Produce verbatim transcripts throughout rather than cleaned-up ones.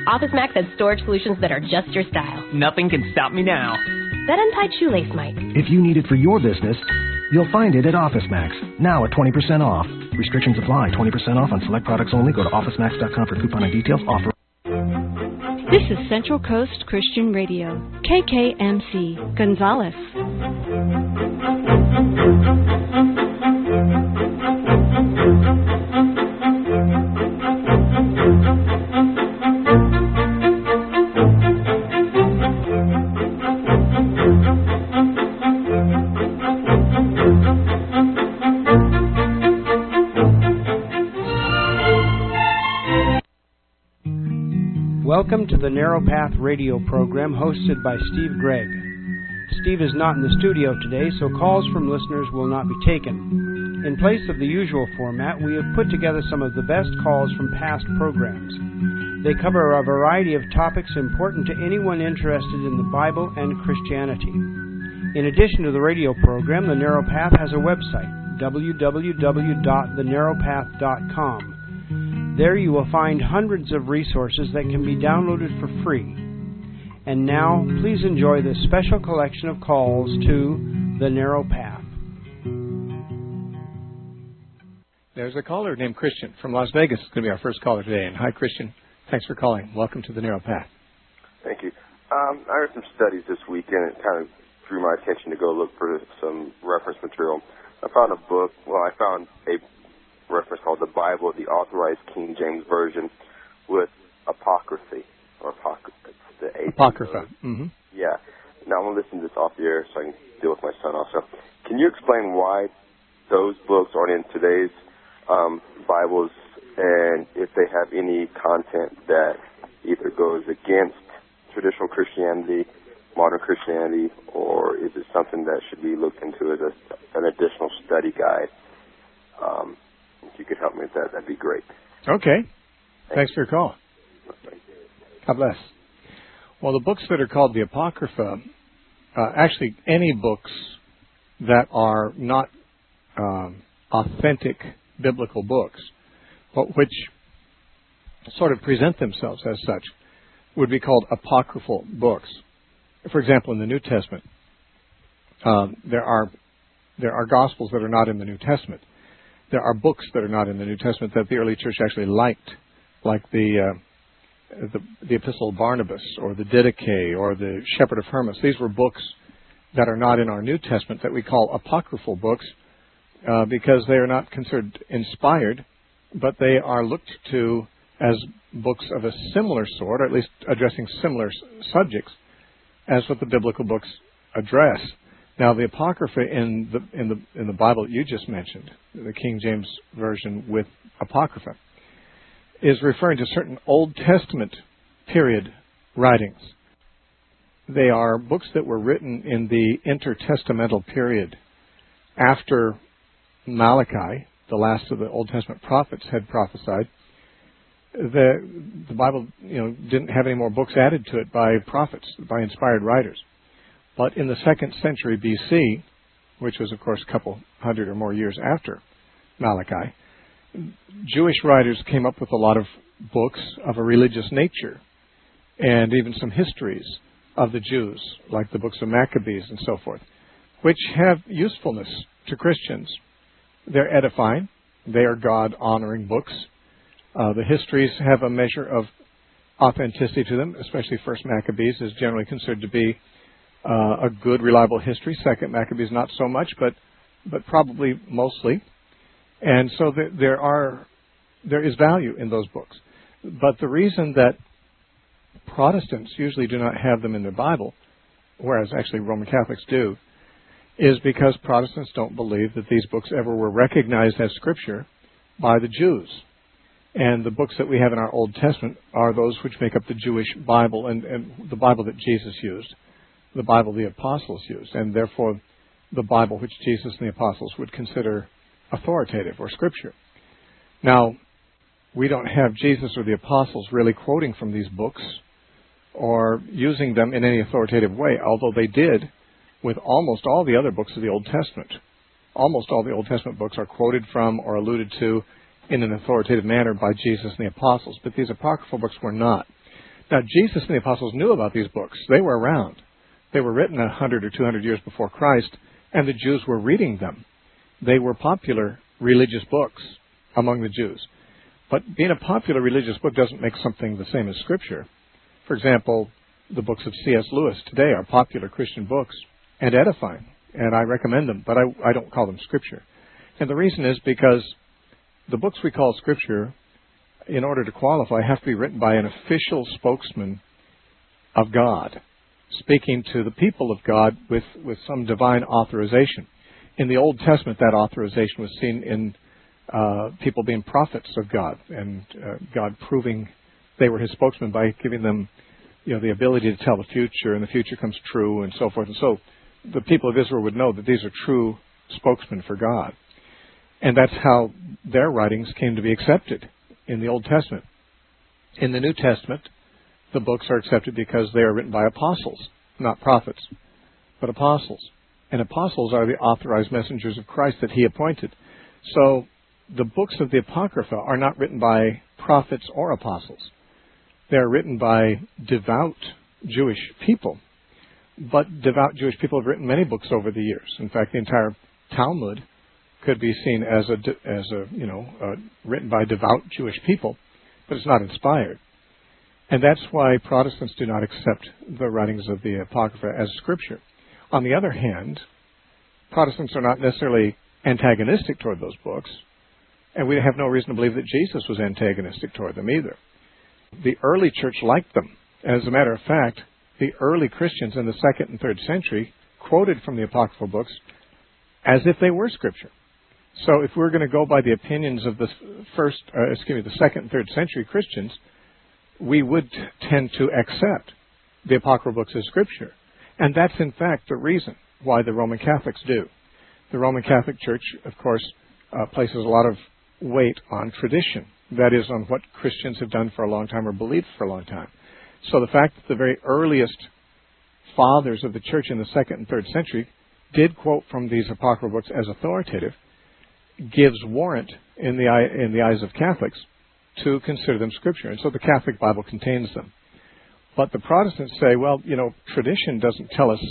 OfficeMax has storage solutions that are just your style. Nothing can stop me now. That untied shoelace might. If you need it for your business, you'll find it at OfficeMax, now at twenty percent off. Restrictions apply. twenty percent off on select products only. Go to office max dot com for coupon and details. Offer. This is Central Coast Christian Radio, K K M C, Gonzales. Welcome to the Narrow Path radio program hosted by Steve Gregg. Steve is not in the studio today, so calls from listeners will not be taken. In place of the usual format, we have put together some of the best calls from past programs. They cover a variety of topics important to anyone interested in the Bible and Christianity. In addition to the radio program, The Narrow Path has a website, w w w dot the narrow path dot com. There you will find hundreds of resources that can be downloaded for free. And now, please enjoy this special collection of calls to The Narrow Path. There's a caller named Christian from Las Vegas. It's going to be our first caller today. And hi, Christian. Thanks for calling. Welcome to The Narrow Path. Thank you. Um, I heard some studies this week, and it kind of drew my attention to go look for some reference material. I found a book. Well, I found a reference called the Bible, the Authorized King James Version, with apocryphy or apocrypha. The Apocrypha. Mm-hmm. Yeah. Now I'm gonna listen to this off the air so I can deal with my son also. Can you explain why those books aren't in today's um, Bibles, and if they have any content that either goes against traditional Christianity, modern Christianity, or is it something that should be looked into as a, an additional study guide? Um, If you could help me with that, that'd be great. Okay. Thanks for your call. God bless. Well, the books that are called the Apocrypha, uh, actually any books that are not um, authentic biblical books, but which sort of present themselves as such, would be called apocryphal books. For example, in the New Testament, um, there are there are Gospels that are not in the New Testament. There are books that are not in the New Testament that the early church actually liked, like the uh, the, the Epistle of Barnabas, or the Didache, or the Shepherd of Hermas. These were books that are not in our New Testament that we call apocryphal books uh, because they are not considered inspired, but they are looked to as books of a similar sort, or at least addressing similar s- subjects, as what the biblical books address. Now, the Apocrypha in the in the in the Bible that you just mentioned, the King James Version with Apocrypha, is referring to certain Old Testament period writings. They are books that were written in the intertestamental period after Malachi, the last of the Old Testament prophets, had prophesied. The the Bible, you know, didn't have any more books added to it by prophets, by inspired writers. But in the second century B C, which was, of course, a couple hundred or more years after Malachi, Jewish writers came up with a lot of books of a religious nature, and even some histories of the Jews, like the books of Maccabees and so forth, which have usefulness to Christians. They're edifying. They are God-honoring books. Uh, the histories have a measure of authenticity to them, especially First Maccabees is generally considered to be Uh, a good, reliable history. Second Maccabees, not so much, but but probably mostly. And so th- there are there is value in those books. But the reason that Protestants usually do not have them in their Bible, whereas actually Roman Catholics do, is because Protestants don't believe that these books ever were recognized as Scripture by the Jews. And the books that we have in our Old Testament are those which make up the Jewish Bible and, and the Bible that Jesus used, the Bible the apostles used, and therefore the Bible which Jesus and the apostles would consider authoritative or Scripture. Now, we don't have Jesus or the apostles really quoting from these books or using them in any authoritative way, although they did with almost all the other books of the Old Testament. Almost all the Old Testament books are quoted from or alluded to in an authoritative manner by Jesus and the apostles, but these apocryphal books were not. Now, Jesus and the apostles knew about these books. They were around. They were written a hundred or two hundred years before Christ, and the Jews were reading them. They were popular religious books among the Jews. But being a popular religious book doesn't make something the same as Scripture. For example, the books of C S Lewis today are popular Christian books and edifying, and I recommend them, but I, I don't call them Scripture. And the reason is because the books we call Scripture, in order to qualify, have to be written by an official spokesman of God, speaking to the people of God with, with some divine authorization. In the Old Testament, that authorization was seen in uh, people being prophets of God, and uh, God proving they were His spokesman by giving them, you know, the ability to tell the future, and the future comes true, and so forth. And so the people of Israel would know that these are true spokesmen for God. And that's how their writings came to be accepted in the Old Testament. In the New Testament, the books are accepted because they are written by apostles, not prophets, but apostles. And apostles are the authorized messengers of Christ that He appointed. So the books of the Apocrypha are not written by prophets or apostles. They are written by devout Jewish people. But devout Jewish people have written many books over the years. In fact, the entire Talmud could be seen as a, as a you know, uh, written by devout Jewish people, but it's not inspired. And that's why Protestants do not accept the writings of the Apocrypha as Scripture. On the other hand, Protestants are not necessarily antagonistic toward those books, and we have no reason to believe that Jesus was antagonistic toward them either. The early church liked them. As a matter of fact, the early Christians in the second and third century quoted from the Apocryphal books as if they were Scripture. So if we're going to go by the opinions of the first, uh, excuse me, the second and third century Christians, we would tend to accept the Apocryphal books as Scripture. And that's in fact the reason why the Roman Catholics do. The Roman Catholic Church, of course, uh, places a lot of weight on tradition. That is, on what Christians have done for a long time or believed for a long time. So the fact that the very earliest fathers of the church in the second and third century did quote from these Apocryphal books as authoritative gives warrant in the eye, in the eyes of Catholics to consider them Scripture. And so the Catholic Bible contains them. But the Protestants say, well, you know, tradition doesn't tell us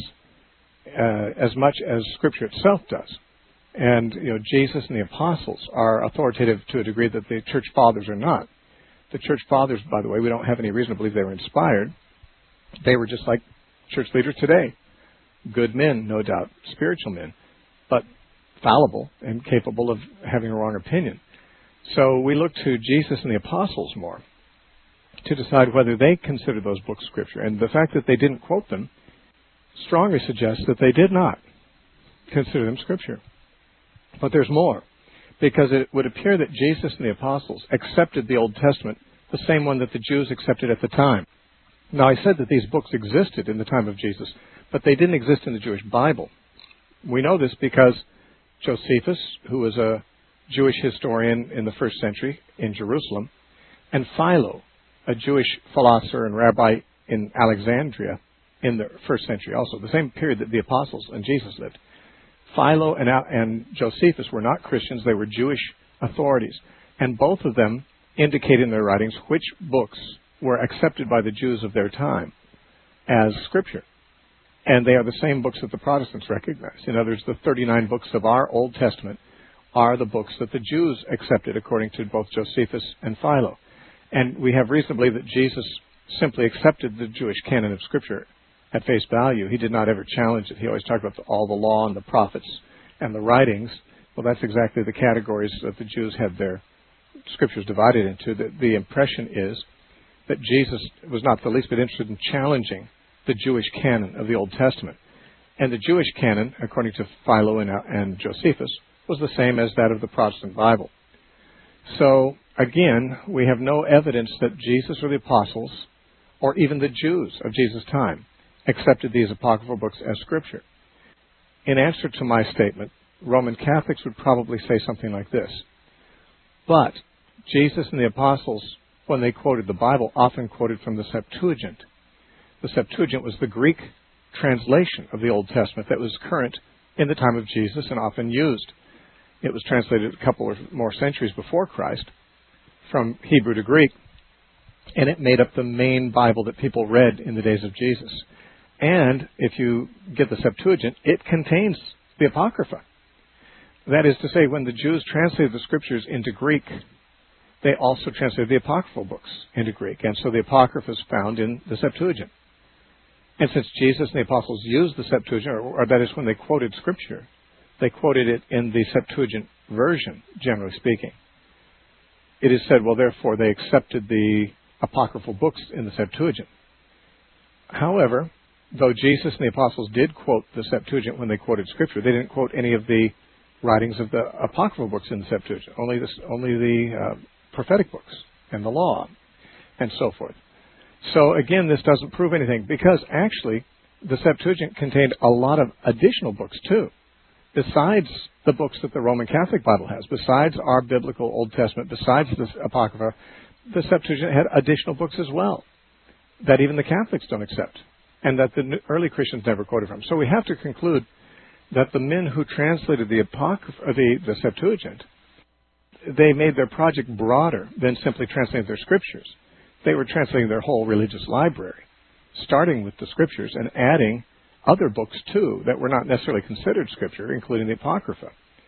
uh, as much as Scripture itself does. And, you know, Jesus and the apostles are authoritative to a degree that the church fathers are not. The church fathers, by the way, we don't have any reason to believe they were inspired. They were just like church leaders today. Good men, no doubt, spiritual men, but fallible and capable of having a wrong opinion. So we look to Jesus and the apostles more to decide whether they consider those books Scripture. And the fact that they didn't quote them strongly suggests that they did not consider them Scripture. But there's more, because it would appear that Jesus and the apostles accepted the Old Testament, the same one that the Jews accepted at the time. Now, I said that these books existed in the time of Jesus, but they didn't exist in the Jewish Bible. We know this because Josephus, who was a Jewish historian in the first century in Jerusalem, and Philo, a Jewish philosopher and rabbi in Alexandria in the first century also, the same period that the apostles and Jesus lived. Philo and, and Josephus were not Christians, they were Jewish authorities. And both of them indicate in their writings which books were accepted by the Jews of their time as Scripture. And they are the same books that the Protestants recognize. In other words, the thirty-nine books of our Old Testament are the books that the Jews accepted according to both Josephus and Philo. And we have reason to believe that Jesus simply accepted the Jewish canon of Scripture at face value. He did not ever challenge it. He always talked about the, all the law and the prophets and the writings. Well, that's exactly the categories that the Jews had their Scriptures divided into. The, the impression is that Jesus was not the least bit interested in challenging the Jewish canon of the Old Testament. And the Jewish canon, according to Philo and, and Josephus, was the same as that of the Protestant Bible. So, again, we have no evidence that Jesus or the apostles, or even the Jews of Jesus' time, accepted these apocryphal books as Scripture. In answer to my statement, Roman Catholics would probably say something like this. But Jesus and the apostles, when they quoted the Bible, often quoted from the Septuagint. The Septuagint was the Greek translation of the Old Testament that was current in the time of Jesus and often used. It was translated a couple of more centuries before Christ from Hebrew to Greek. and it made up the main Bible that people read in the days of Jesus. And if you get the Septuagint, it contains the Apocrypha. That is to say, when the Jews translated the Scriptures into Greek, they also translated the apocryphal books into Greek. And so the Apocrypha is found in the Septuagint. And since Jesus and the apostles used the Septuagint, or, or that is when they quoted Scripture, they quoted it in the Septuagint version, generally speaking. It is said, well, therefore, they accepted the apocryphal books in the Septuagint. However, though Jesus and the apostles did quote the Septuagint when they quoted Scripture, they didn't quote any of the writings of the apocryphal books in the Septuagint, only, this, only the uh, prophetic books and the law and so forth. So again, this doesn't prove anything, because actually the Septuagint contained a lot of additional books too, besides the books that the Roman Catholic Bible has, besides our biblical Old Testament, besides the Apocrypha. The Septuagint had additional books as well that even the Catholics don't accept, and that the early Christians never quoted from. So we have to conclude that the men who translated the Apocrypha, or the, the Septuagint, they made their project broader than simply translating their Scriptures. They were translating their whole religious library, starting with the Scriptures and adding other books too that were not necessarily considered Scripture, including the Apocrypha.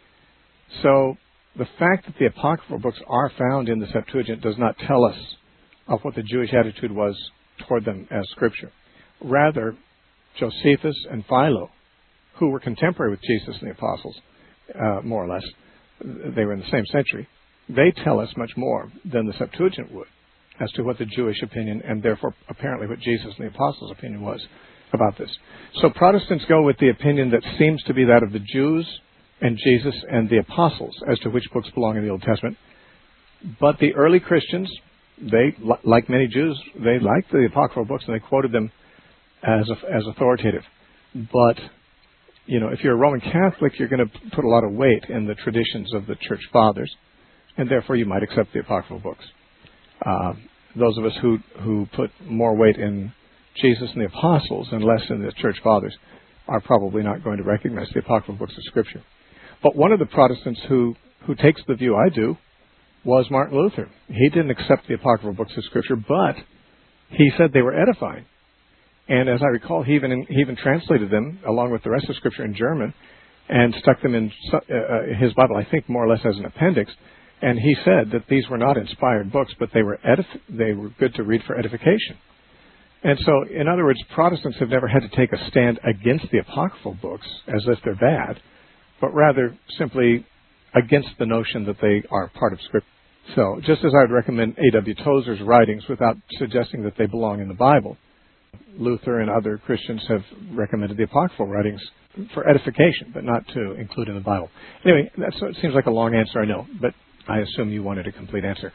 So the fact that the apocryphal books are found in the Septuagint does not tell us of what the Jewish attitude was toward them as Scripture. Rather, Josephus and Philo, who were contemporary with Jesus and the apostles, uh, more or less, they were in the same century, they tell us much more than the Septuagint would as to what the Jewish opinion, and therefore apparently what Jesus and the apostles' opinion was about this. So Protestants go with the opinion that seems to be that of the Jews and Jesus and the apostles as to which books belong in the Old Testament. But the early Christians, they, like many Jews, they liked the apocryphal books and they quoted them as as authoritative. But, you know, if you're a Roman Catholic, you're going to put a lot of weight in the traditions of the Church Fathers, and therefore you might accept the apocryphal books. Uh, those of us who, who put more weight in Jesus and the apostles and less in the Church Fathers are probably not going to recognize the apocryphal books of Scripture. But one of the Protestants who, who takes the view I do was Martin Luther. He didn't accept the apocryphal books of Scripture, but he said they were edifying. And as I recall, he even he even translated them along with the rest of Scripture in German and stuck them in uh, his Bible, I think more or less as an appendix. And he said that these were not inspired books, but they were edif- they were good to read for edification. And so, in other words, Protestants have never had to take a stand against the apocryphal books as if they're bad, but rather simply against the notion that they are part of Scripture. So, just as I would recommend A W Tozer's writings without suggesting that they belong in the Bible, Luther and other Christians have recommended the apocryphal writings for edification, but not to include in the Bible. Anyway, that's, it seems like a long answer, I know, but I assume you wanted a complete answer.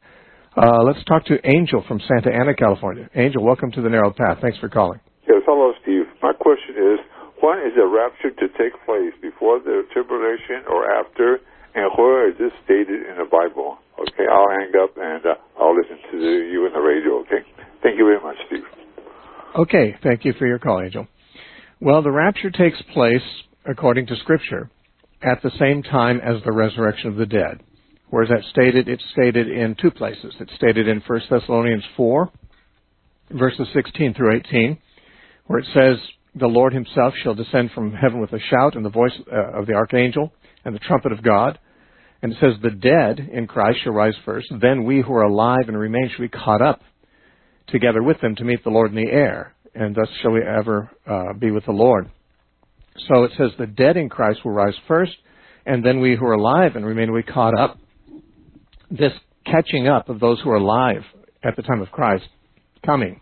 Uh, let's talk to Angel from Santa Ana, California. Angel, welcome to the Narrow Path. Thanks for calling. Yes, hello, Steve. My question is, when is the rapture to take place? Before the tribulation or after? And where is this stated in the Bible? Okay, I'll hang up and uh, I'll listen to the, you on the radio, okay? Thank you very much, Steve. Okay, thank you for your call, Angel. Well, the rapture takes place, according to Scripture, at the same time as the resurrection of the dead. Where is that stated? It's stated in two places. It's stated in First Thessalonians four, verses sixteen through eighteen, where it says, "The Lord himself shall descend from heaven with a shout and the voice uh, of the archangel and the trumpet of God." And it says, "The dead in Christ shall rise first. Then we who are alive and remain shall be caught up together with them to meet the Lord in the air. And thus shall we ever uh, be with the Lord." So it says the dead in Christ will rise first, and then we who are alive and remain will be caught up. This catching up of those who are alive at the time of Christ coming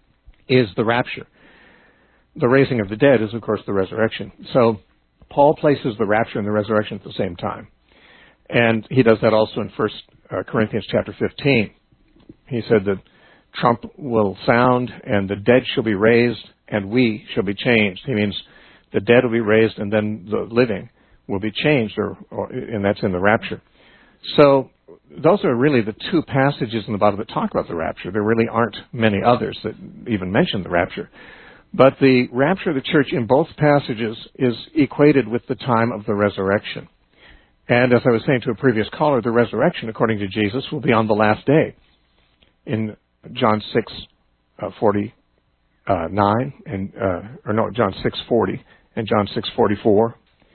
is the rapture. The raising of the dead is, of course, the resurrection. So Paul places the rapture and the resurrection at the same time. And he does that also in First Corinthians chapter fifteen. He said the trump will sound and the dead shall be raised and we shall be changed. He means the dead will be raised and then the living will be changed, or, or and that's in the rapture. So those are really the two passages in the Bible that talk about the rapture. There really aren't many others that even mention the rapture. But the rapture of the church in both passages is equated with the time of the resurrection. And as I was saying to a previous caller, the resurrection, according to Jesus, will be on the last day. In John six forty-nine, and uh, or no, John six forty, and John six forty-four,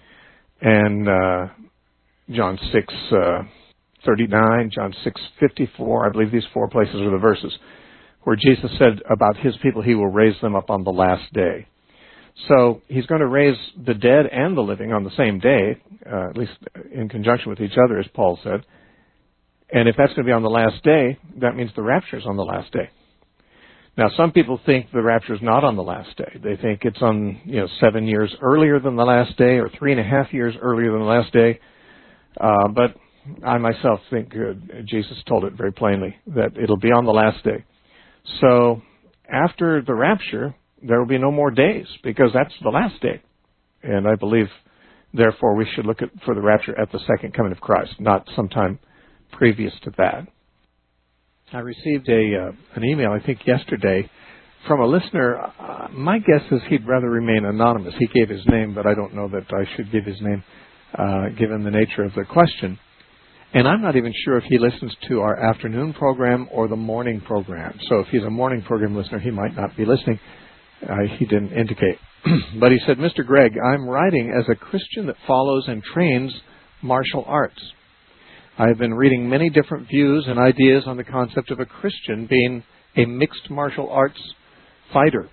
and uh, John six thirty-nine, John six fifty-four. I believe these four places are the verses where Jesus said about his people, he will raise them up on the last day. So he's going to raise the dead and the living on the same day, uh, at least in conjunction with each other, as Paul said. And if that's going to be on the last day, that means the rapture is on the last day. Now, some people think the rapture is not on the last day. They think it's on, you know, seven years earlier than the last day, or three and a half years earlier than the last day. Uh, but I myself think uh, Jesus told it very plainly that it'll be on the last day. So after the rapture, there will be no more days, because that's the last day. And I believe, therefore, we should look at, for the rapture at the second coming of Christ, not sometime previous to that. I received a uh, an email, I think yesterday, from a listener. Uh, my guess is he'd rather remain anonymous. He gave his name, but I don't know that I should give his name, uh, given the nature of the question. And I'm not even sure if he listens to our afternoon program or the morning program. So if he's a morning program listener, he might not be listening. Uh, he didn't indicate. But he said, Mister Gregg, I'm writing as a Christian that follows and trains martial arts. I have been reading many different views and ideas on the concept of a Christian being a mixed martial arts fighter.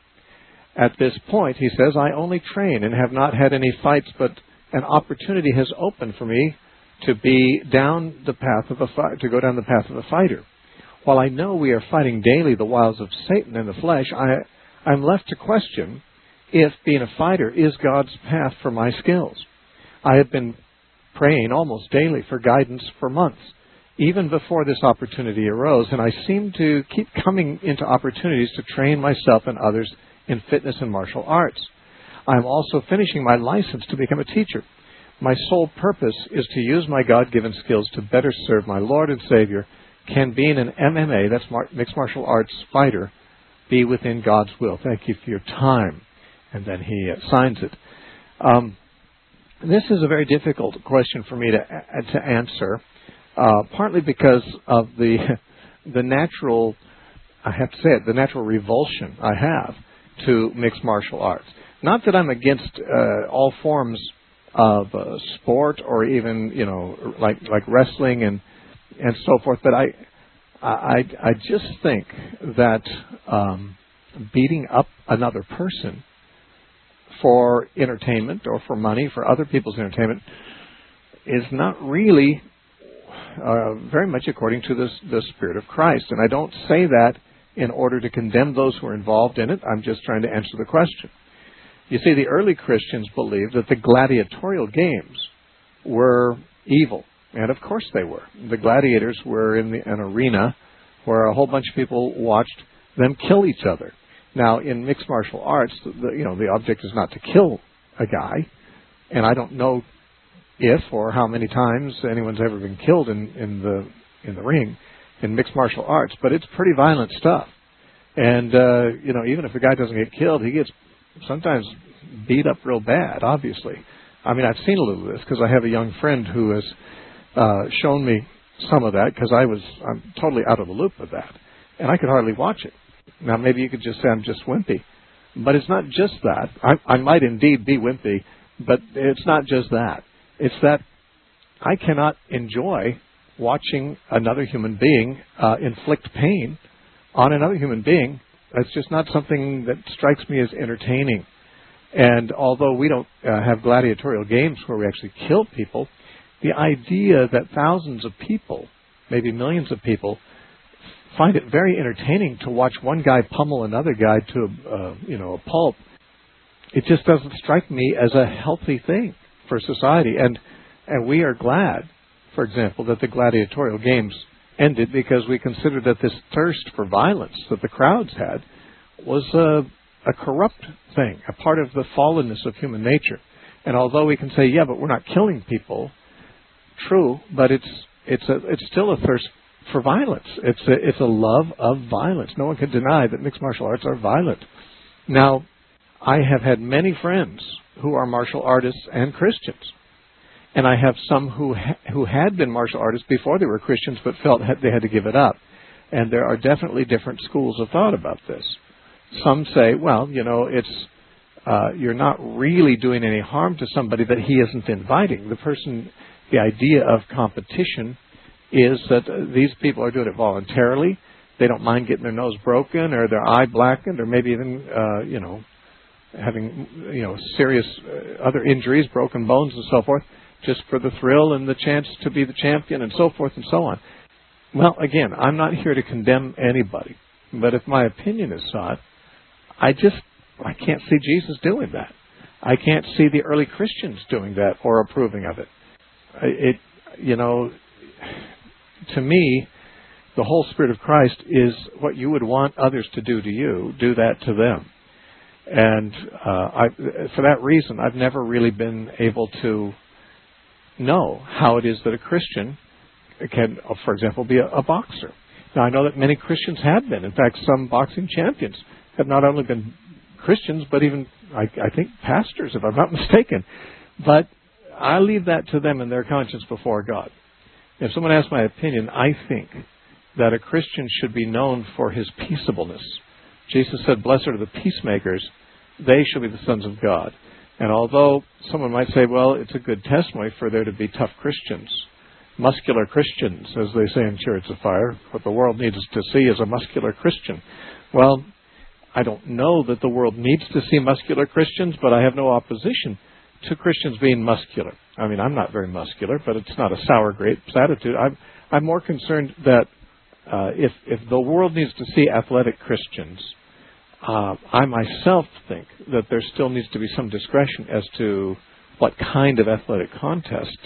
At this point, he says, I only train and have not had any fights, but an opportunity has opened for me to be down the path of a fi- to go down the path of a fighter. While I know we are fighting daily the wiles of Satan in the flesh, I, I'm left to question if being a fighter is God's path for my skills. I have been praying almost daily for guidance for months, even before this opportunity arose, and I seem to keep coming into opportunities to train myself and others in fitness and martial arts. I'm also finishing my license to become a teacher. My sole purpose is to use my God-given skills to better serve my Lord and Savior. Can being an M M A, that's mar- mixed martial arts fighter, be within God's will? Thank you for your time. And then he uh, signs it. Um, this is a very difficult question for me to uh, to answer, uh, partly because of the the natural, I have to say it, the natural revulsion I have to mixed martial arts. Not that I'm against uh, all forms of uh, sport, or even, you know, like like wrestling and and so forth, but I I I just think that um, beating up another person for entertainment or for money, for other people's entertainment, is not really uh, very much according to this the Spirit of Christ. And I don't say that in order to condemn those who are involved in it. I'm just trying to answer the question. You see, the early Christians believed that the gladiatorial games were evil. And of course they were. The gladiators were in the, an arena where a whole bunch of people watched them kill each other. Now, in mixed martial arts, the, you know, the object is not to kill a guy. And I don't know if or how many times anyone's ever been killed in, in the in the ring in mixed martial arts, but it's pretty violent stuff. And, uh, you know, even if a guy doesn't get killed, he gets sometimes beat up real bad, obviously. I mean, I've seen a little of this because I have a young friend who has uh, shown me some of that, because I was I'm totally out of the loop with that. And I could hardly watch it. Now, maybe you could just say I'm just wimpy. But it's not just that. I, I might indeed be wimpy, but it's not just that. It's that I cannot enjoy watching another human being uh, inflict pain on another human being. It's just not something that strikes me as entertaining. And although we don't uh, have gladiatorial games where we actually kill people, the idea that thousands of people, maybe millions of people, find it very entertaining to watch one guy pummel another guy to a, uh, you know, a pulp, it just doesn't strike me as a healthy thing for society. And and we are glad, for example, that the gladiatorial games ended, because we considered that this thirst for violence that the crowds had was a, a corrupt thing, a part of the fallenness of human nature. And although we can say, yeah, but we're not killing people, true, but it's it's a it's still a thirst for violence. It's a, it's a love of violence. No one can deny that mixed martial arts are violent. Now, I have had many friends who are martial artists and Christians. And I have some who ha- who had been martial artists before they were Christians, but felt had, they had to give it up. And there are definitely different schools of thought about this. Some say, well, you know, it's uh, you're not really doing any harm to somebody that he isn't inviting. The person, the idea of competition is that uh, these people are doing it voluntarily. They don't mind getting their nose broken or their eye blackened or maybe even, uh, you know, having, you know, serious uh, other injuries, broken bones and so forth, just for the thrill and the chance to be the champion and so forth and so on. Well, again, I'm not here to condemn anybody, but if my opinion is sought, I just, I can't see Jesus doing that. I can't see the early Christians doing that or approving of it. It, you know, to me, the whole Spirit of Christ is what you would want others to do to you, do that to them. And uh, I, for that reason, I've never really been able to know how it is that a Christian can, for example, be a, a boxer. Now, I know that many Christians have been. In fact, some boxing champions have not only been Christians, but even, I, I think, pastors, if I'm not mistaken. But I leave that to them and their conscience before God. If someone asks my opinion, I think that a Christian should be known for his peaceableness. Jesus said, blessed are the peacemakers, they shall be the sons of God. And although someone might say, well, it's a good testimony for there to be tough Christians, muscular Christians, as they say in Chariots of Fire, what the world needs to see is a muscular Christian. Well, I don't know that the world needs to see muscular Christians, but I have no opposition to Christians being muscular. I mean, I'm not very muscular, but it's not a sour grapes attitude. I'm, I'm more concerned that uh, if, if the world needs to see athletic Christians, uh, I myself think that there still needs to be some discretion as to what kind of athletic contests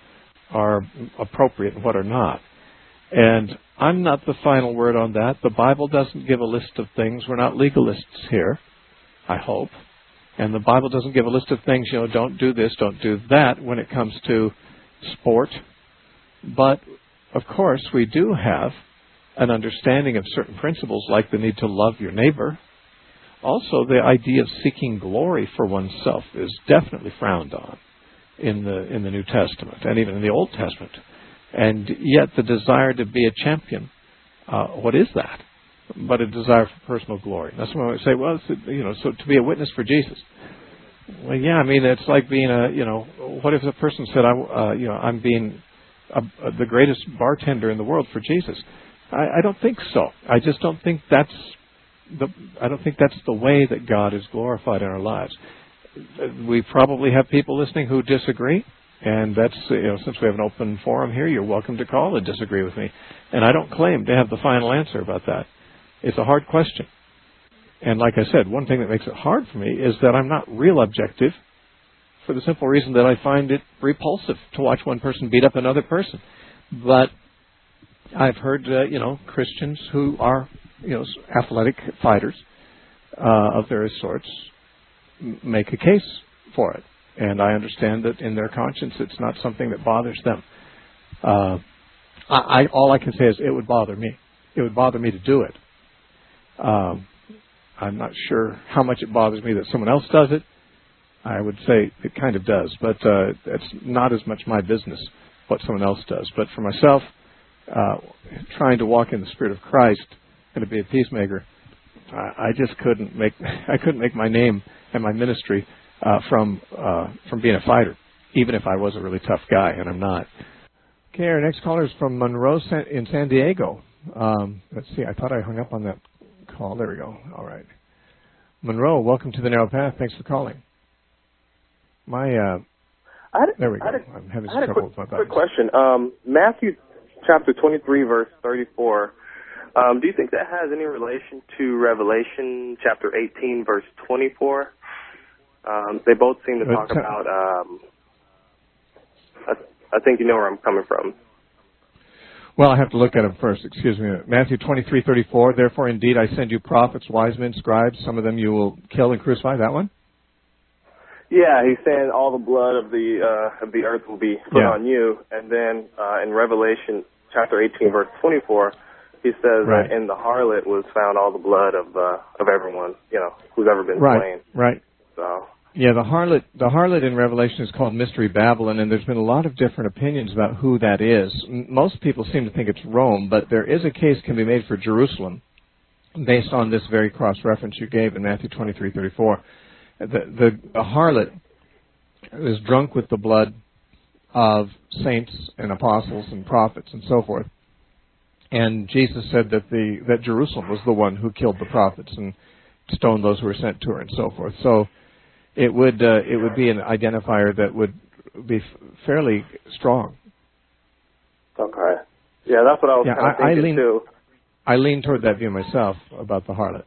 are appropriate and what are not. And I'm not the final word on that. The Bible doesn't give a list of things. We're not legalists here, I hope. And the Bible doesn't give a list of things, you know, don't do this, don't do that when it comes to sport. But, of course, we do have an understanding of certain principles like the need to love your neighbor. Also, the idea of seeking glory for oneself is definitely frowned on in the in the New Testament and even in the Old Testament. And yet the desire to be a champion, uh, what is that? But a desire for personal glory. Now someone might say, well, it's, you know, so to be a witness for Jesus. Well, yeah, I mean, it's like being a, you know, what if a person said, I, uh, you know, I'm being a, a, the greatest bartender in the world for Jesus? I, I don't think so. I just don't think that's the, I don't think that's the way that God is glorified in our lives. We probably have people listening who disagree. And that's, you know, since we have an open forum here, you're welcome to call and disagree with me. And I don't claim to have the final answer about that. It's a hard question. And like I said, one thing that makes it hard for me is that I'm not real objective for the simple reason that I find it repulsive to watch one person beat up another person. But I've heard, uh, you know, Christians who are, you know, athletic fighters uh, of various sorts make a case for it. And I understand that in their conscience, it's not something that bothers them. Uh, I, I, all I can say is it would bother me. It would bother me to do it. Um, I'm not sure how much it bothers me that someone else does it. I would say it kind of does, but uh, it's not as much my business what someone else does. But for myself, uh, trying to walk in the Spirit of Christ and to be a peacemaker, I, I just couldn't make I couldn't make my name and my ministry Uh, from uh, from being a fighter, even if I was a really tough guy, and I'm not. Okay, our next caller is from Monroe in San Diego. Um, let's see, I thought I hung up on that call. There we go. All right. Monroe, welcome to the Narrow Path. Thanks for calling. My, uh, I had a, there we go. I had a, I'm having I some had a trouble quick, with my quick buttons. question. Um, Matthew chapter twenty-three, verse thirty-four. Um, do you think that has any relation to Revelation chapter eighteen, verse twenty-four? Um, they both seem to talk But, uh, about, um, I, I think you know where I'm coming from. Well, I have to look at them first. Excuse me. Matthew twenty-three thirty-four. Therefore, indeed, I send you prophets, wise men, scribes. Some of them you will kill and crucify. That one? Yeah, he's saying all the blood of the uh, of the earth will be put Yeah. on you. And then uh, in Revelation chapter eighteen, verse twenty-four, he says Right. that in the harlot was found all the blood of uh, of everyone, you know, who's ever been Right. slain. Right. So Yeah, the harlot, the harlot in Revelation is called Mystery Babylon, and there's been a lot of different opinions about who that is. M- most people seem to think it's Rome, but there is a case can be made for Jerusalem based on this very cross-reference you gave in Matthew twenty-three thirty-four. The, the, the harlot is drunk with the blood of saints and apostles and prophets and so forth. And Jesus said that the that Jerusalem was the one who killed the prophets and stoned those who were sent to her and so forth. So it would uh, it would be an identifier that would be f- fairly strong. Okay. Yeah, that's what I was yeah, kind of I, thinking I lean, too. I lean toward that view myself about the harlot.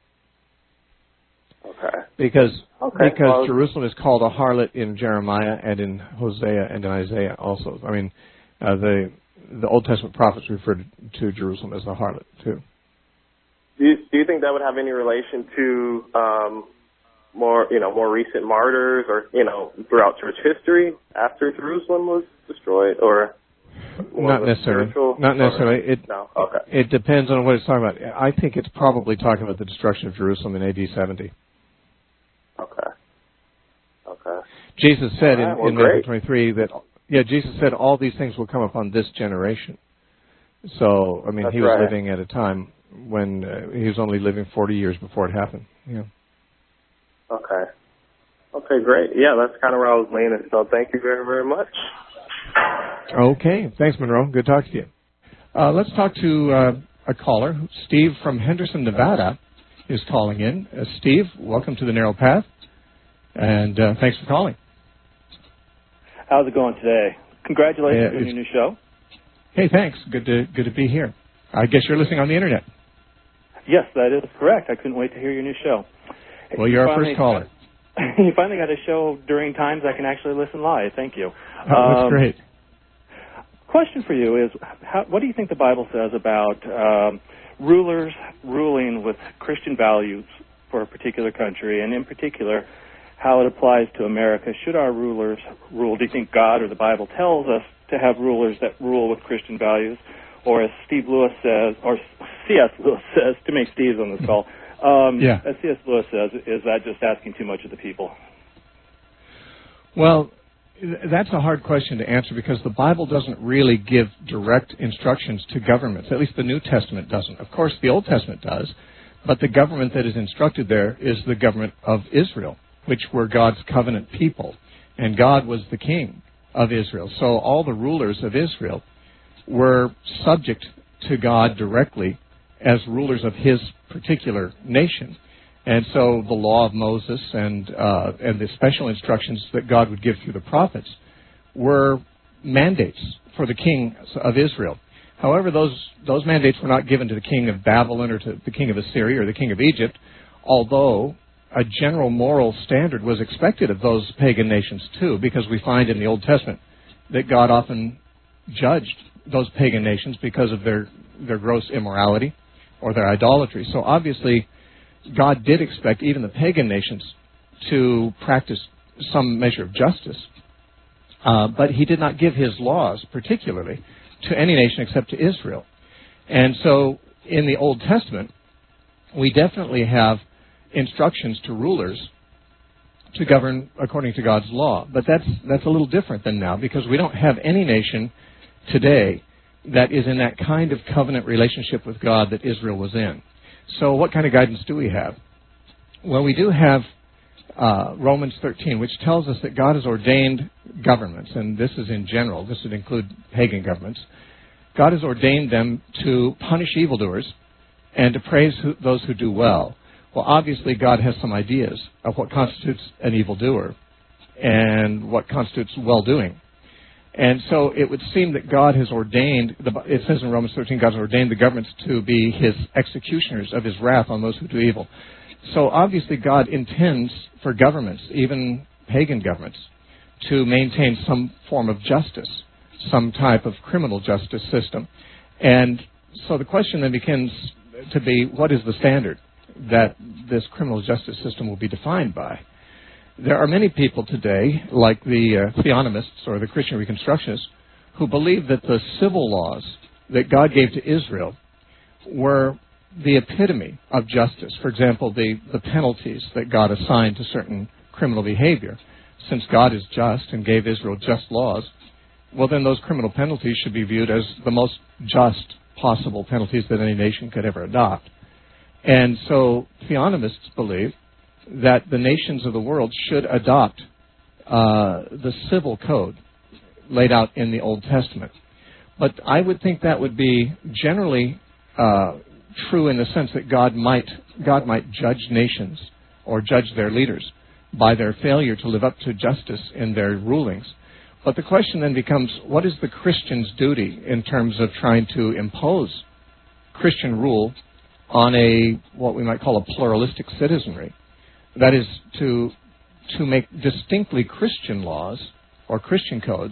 Okay. Because okay. because well, Jerusalem is called a harlot in Jeremiah and in Hosea and in Isaiah also. I mean, uh, the the Old Testament prophets referred to Jerusalem as the harlot too. Do you, do you think that would have any relation to um, more, you know, more recent martyrs, or you know, throughout church history after Jerusalem was destroyed, or not necessarily? Not necessarily. Or, it no. Okay. It depends on what it's talking about. I think it's probably talking about the destruction of Jerusalem in A D seventy. Okay. Okay. Jesus said right, in, well, in Matthew twenty-three that yeah, Jesus said all these things will come upon this generation. So I mean, That's he was right. living at a time when uh, he was only living forty years before it happened. Yeah. Okay. Okay, great. Yeah, that's kind of where I was leaning. So thank you very, very much. Okay. Thanks, Monroe. Good talking to you. Uh, let's talk to uh, a caller. Steve from Henderson, Nevada is calling in. Uh, Steve, welcome to the Narrow Path, and uh, thanks for calling. How's it going today? Congratulations uh, on your new show. Hey, thanks. Good to good to be here. I guess you're listening on the internet. Yes, that is correct. I couldn't wait to hear your new show. Well, you're you our first caller. You finally got a show during times I can actually listen live. Thank you. Oh, that's um, great. Question for you is, how, what do you think the Bible says about um, rulers ruling with Christian values for a particular country, and in particular, how it applies to America? Should our rulers rule? Do you think God or the Bible tells us to have rulers that rule with Christian values? Or as Steve Lewis says, or C S Lewis says, to make Steve's on this call, um, yeah. as C S Lewis says, is that just asking too much of the people? Well, that's a hard question to answer because the Bible doesn't really give direct instructions to governments. At least the New Testament doesn't. Of course, the Old Testament does, but the government that is instructed there is the government of Israel, which were God's covenant people, and God was the king of Israel. So all the rulers of Israel were subject to God directly as rulers of his particular nation. And so the law of Moses and uh, and the special instructions that God would give through the prophets were mandates for the king of Israel. However, those those mandates were not given to the king of Babylon or to the king of Assyria or the king of Egypt, although a general moral standard was expected of those pagan nations too, because we find in the Old Testament that God often judged those pagan nations because of their, their gross immorality or their idolatry. So obviously, God did expect even the pagan nations to practice some measure of justice. Uh, but he did not give his laws, particularly, to any nation except to Israel. And so in the Old Testament, we definitely have instructions to rulers to govern according to God's law. But that's that's a little different than now, because we don't have any nation today that is in that kind of covenant relationship with God that Israel was in. So what kind of guidance do we have? Well, we do have uh, Romans thirteen, which tells us that God has ordained governments, and this is in general, this would include pagan governments. God has ordained them to punish evildoers and to praise who, those who do well. Well, obviously, God has some ideas of what constitutes an evildoer and what constitutes well-doing. And so it would seem that God has ordained, it says in Romans thirteen, God has ordained the governments to be his executioners of his wrath on those who do evil. So obviously God intends for governments, even pagan governments, to maintain some form of justice, some type of criminal justice system. And so the question then begins to be, what is the standard that this criminal justice system will be defined by? There are many people today, like the uh, theonomists or the Christian Reconstructionists, who believe that the civil laws that God gave to Israel were the epitome of justice. For example, the, the penalties that God assigned to certain criminal behavior. Since God is just and gave Israel just laws, well, then those criminal penalties should be viewed as the most just possible penalties that any nation could ever adopt. And so theonomists believe that the nations of the world should adopt uh, the civil code laid out in the Old Testament. But I would think that would be generally uh, true in the sense that God might God might judge nations or judge their leaders by their failure to live up to justice in their rulings. But the question then becomes, what is the Christian's duty in terms of trying to impose Christian rule on a, what we might call a pluralistic citizenry? That is, to to make distinctly Christian laws or Christian codes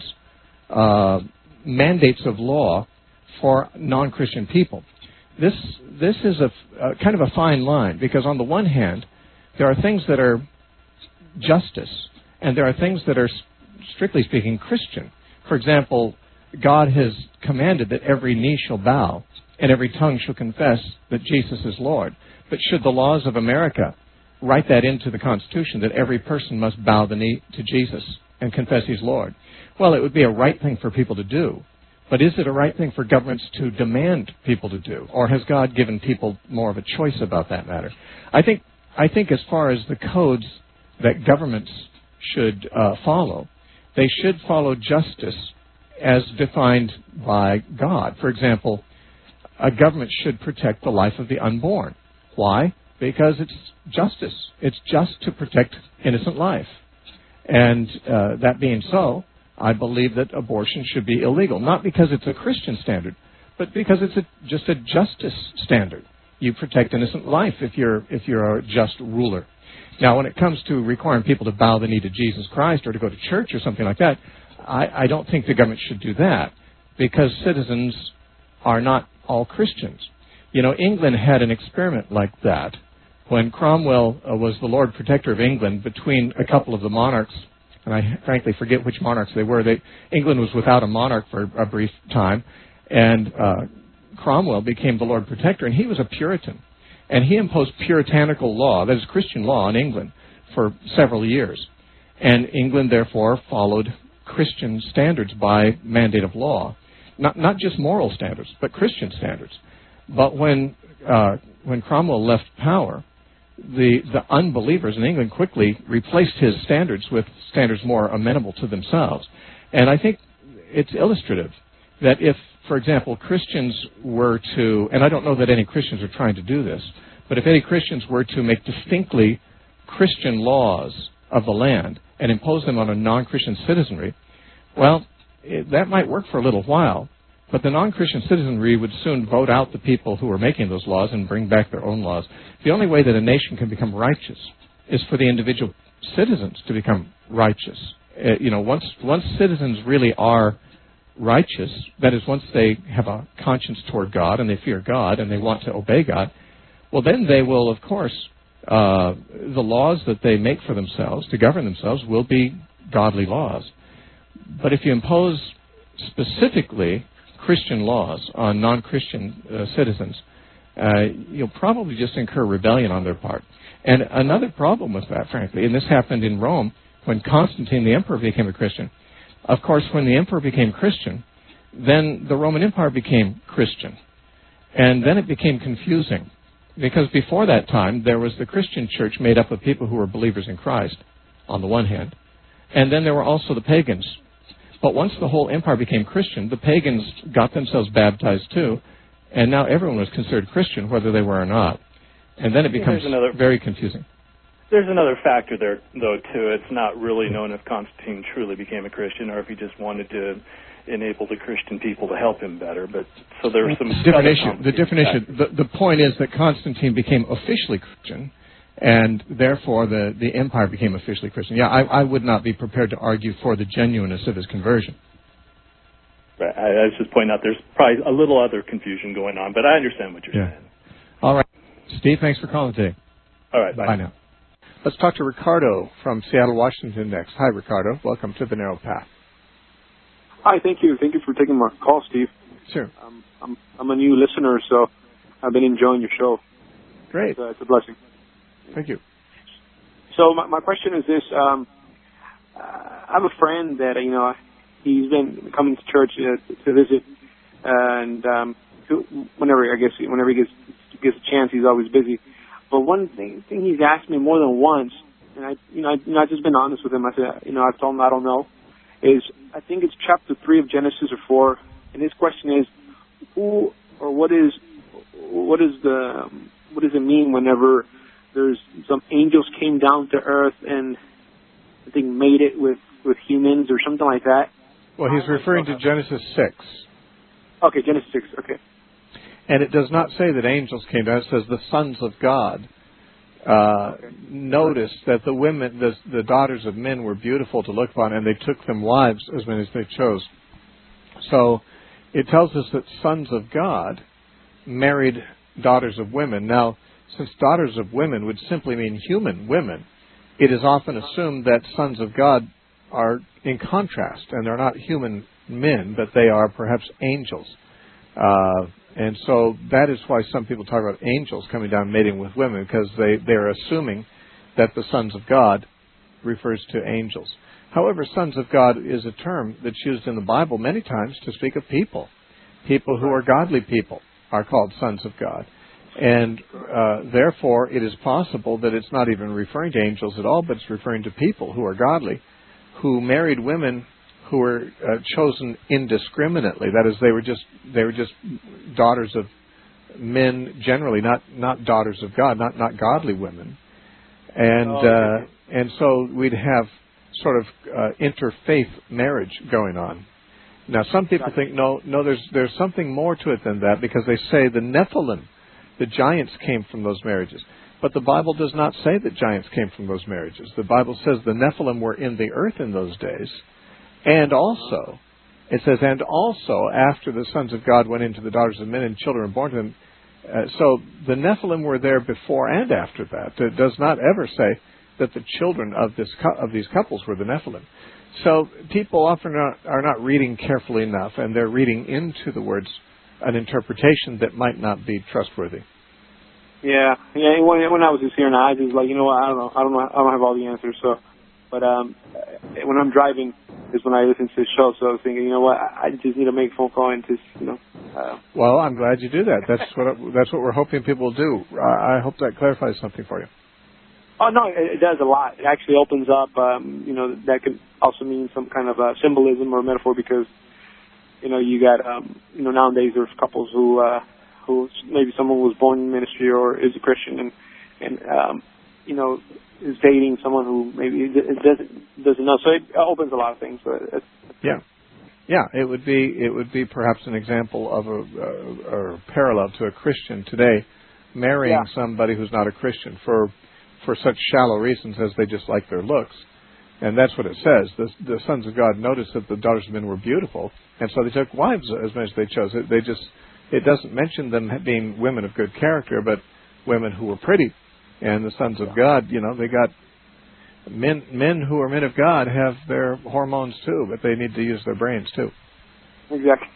uh, mandates of law for non-Christian people. This this is a, a kind of a fine line, because on the one hand, there are things that are justice, and there are things that are, strictly speaking, Christian. For example, God has commanded that every knee shall bow and every tongue shall confess that Jesus is Lord. But should the laws of America write that into the Constitution, that every person must bow the knee to Jesus and confess he's Lord? Well, it would be a right thing for people to do. But is it a right thing for governments to demand people to do? Or has God given people more of a choice about that matter? I think, I think as far as the codes that governments should uh, follow, they should follow justice as defined by God. For example, a government should protect the life of the unborn. Why? Because it's justice. It's just to protect innocent life. And uh, that being so, I believe that abortion should be illegal, not because it's a Christian standard, but because it's a, just a justice standard. You protect innocent life if you're if you're a just ruler. Now, when it comes to requiring people to bow the knee to Jesus Christ or to go to church or something like that, I, I don't think the government should do that, because citizens are not all Christians. You know, England had an experiment like that when Cromwell uh, was the Lord Protector of England between a couple of the monarchs, and I frankly forget which monarchs they were. They, England was without a monarch for a brief time, and uh, Cromwell became the Lord Protector, and he was a Puritan. And he imposed puritanical law, that is Christian law, in England for several years. And England, therefore, followed Christian standards by mandate of law. Not not just moral standards, but Christian standards. But when uh, when Cromwell left power, the, the unbelievers in England quickly replaced his standards with standards more amenable to themselves. And I think it's illustrative that if, for example, Christians were to, and I don't know that any Christians are trying to do this, but if any Christians were to make distinctly Christian laws of the land and impose them on a non-Christian citizenry, well, it, that might work for a little while, but the non-Christian citizenry would soon vote out the people who are making those laws and bring back their own laws. The only way that a nation can become righteous is for the individual citizens to become righteous. Uh, you know, once once citizens really are righteous, that is, once they have a conscience toward God and they fear God and they want to obey God, well, then they will, of course, uh, the laws that they make for themselves to govern themselves will be godly laws. But if you impose specifically Christian laws on non-Christian uh, citizens, uh, you'll probably just incur rebellion on their part. And another problem with that, frankly, and this happened in Rome when Constantine the emperor became a Christian. Of course, when the emperor became Christian, then the Roman Empire became Christian. And then it became confusing, because before that time, there was the Christian church made up of people who were believers in Christ, on the one hand, and then there were also the pagans. But once the whole empire became Christian, the pagans got themselves baptized too, and now everyone was considered Christian, whether they were or not. And then it becomes another, very confusing. There's another factor there, though, too. It's not really known if Constantine truly became a Christian or if he just wanted to enable the Christian people to help him better. But so there's some different issue. The different issue. The, the point is that Constantine became officially Christian, and therefore the, the empire became officially Christian. Yeah, I, I would not be prepared to argue for the genuineness of his conversion. Right. I, I was just pointing out there's probably a little other confusion going on, but I understand what you're yeah. saying. All right. Steve, thanks for calling today. All right. Bye. Bye now. Let's talk to Ricardo from Seattle, Washington next. Hi, Ricardo. Welcome to The Narrow Path. Hi, thank you. Thank you for taking my call, Steve. Sure. Um, I'm I'm a new listener, so I've been enjoying your show. Great. It's, uh, it's a blessing. Thank you. so my, my question is this: um, uh, I have a friend that you know he's been coming to church uh, to visit, and um, whenever I guess whenever he gets gets a chance, he's always busy. But one thing, thing he's asked me more than once, and I you know I, you know I've just been honest with him. I said you know I've told him I don't know. Is I think it's chapter three of Genesis or four, and his question is, who or what is what is the what does it mean whenever there's some angels came down to earth and I think made it with, with humans or something like that? Well, he's referring to Genesis six. Okay, Genesis six, okay. And it does not say that angels came down. It says the sons of God uh, okay. noticed that the women, the, the daughters of men were beautiful to look upon, and they took them wives as many as they chose. So it tells us that sons of God married daughters of women. Now, since daughters of women would simply mean human women, it is often assumed that sons of God are in contrast, and they're not human men, but they are perhaps angels. Uh, and so that is why some people talk about angels coming down mating with women, because they, they're assuming that the sons of God refers to angels. However, sons of God is a term that's used in the Bible many times to speak of people. People who are godly people are called sons of God. And uh, therefore, it is possible that it's not even referring to angels at all, but it's referring to people who are godly, who married women who were uh, chosen indiscriminately. That is, they were just they were just daughters of men generally, not not daughters of God, not not godly women. And oh, okay. uh, and so we'd have sort of uh, interfaith marriage going on. Now, some people think no, no. There's there's something more to it than that, because they say the Nephilim, the giants, came from those marriages. But the Bible does not say that giants came from those marriages. The Bible says the Nephilim were in the earth in those days. And also, it says, and also after the sons of God went into the daughters of men and children were born to them. Uh, so the Nephilim were there before and after that. It does not ever say that the children of this of these couples were the Nephilim. So people often are not, are not reading carefully enough, and they're reading into the words an interpretation that might not be trustworthy. Yeah, yeah. When, when I was just hearing, I was like, you know what? I don't know. I don't know. I don't have all the answers. So, but um, when I'm driving is when I listen to the show. So I was thinking, you know what? I just need to make a phone call and just, you know. Uh, well, I'm glad you do that. That's what that's what we're hoping people will do. I, I hope that clarifies something for you. Oh no, it, it does a lot. It actually opens up. Um, you know, that could also mean some kind of uh, symbolism or metaphor, because you know you got um, you know nowadays there's couples who. Uh, who maybe someone was born in ministry or is a Christian and, and um, you know, is dating someone who maybe doesn't doesn't know. So it opens a lot of things. So it's, yeah, yeah. It would be it would be perhaps an example of a, a or a parallel to a Christian today marrying yeah. somebody who's not a Christian for for such shallow reasons as they just like their looks. And that's what it says. The, the sons of God noticed that the daughters of men were beautiful, and so they took wives as many as they chose. They just It doesn't mention them being women of good character, but women who were pretty. And the sons of God, you know, they got men men who are men of God have their hormones too, but they need to use their brains too. Exactly.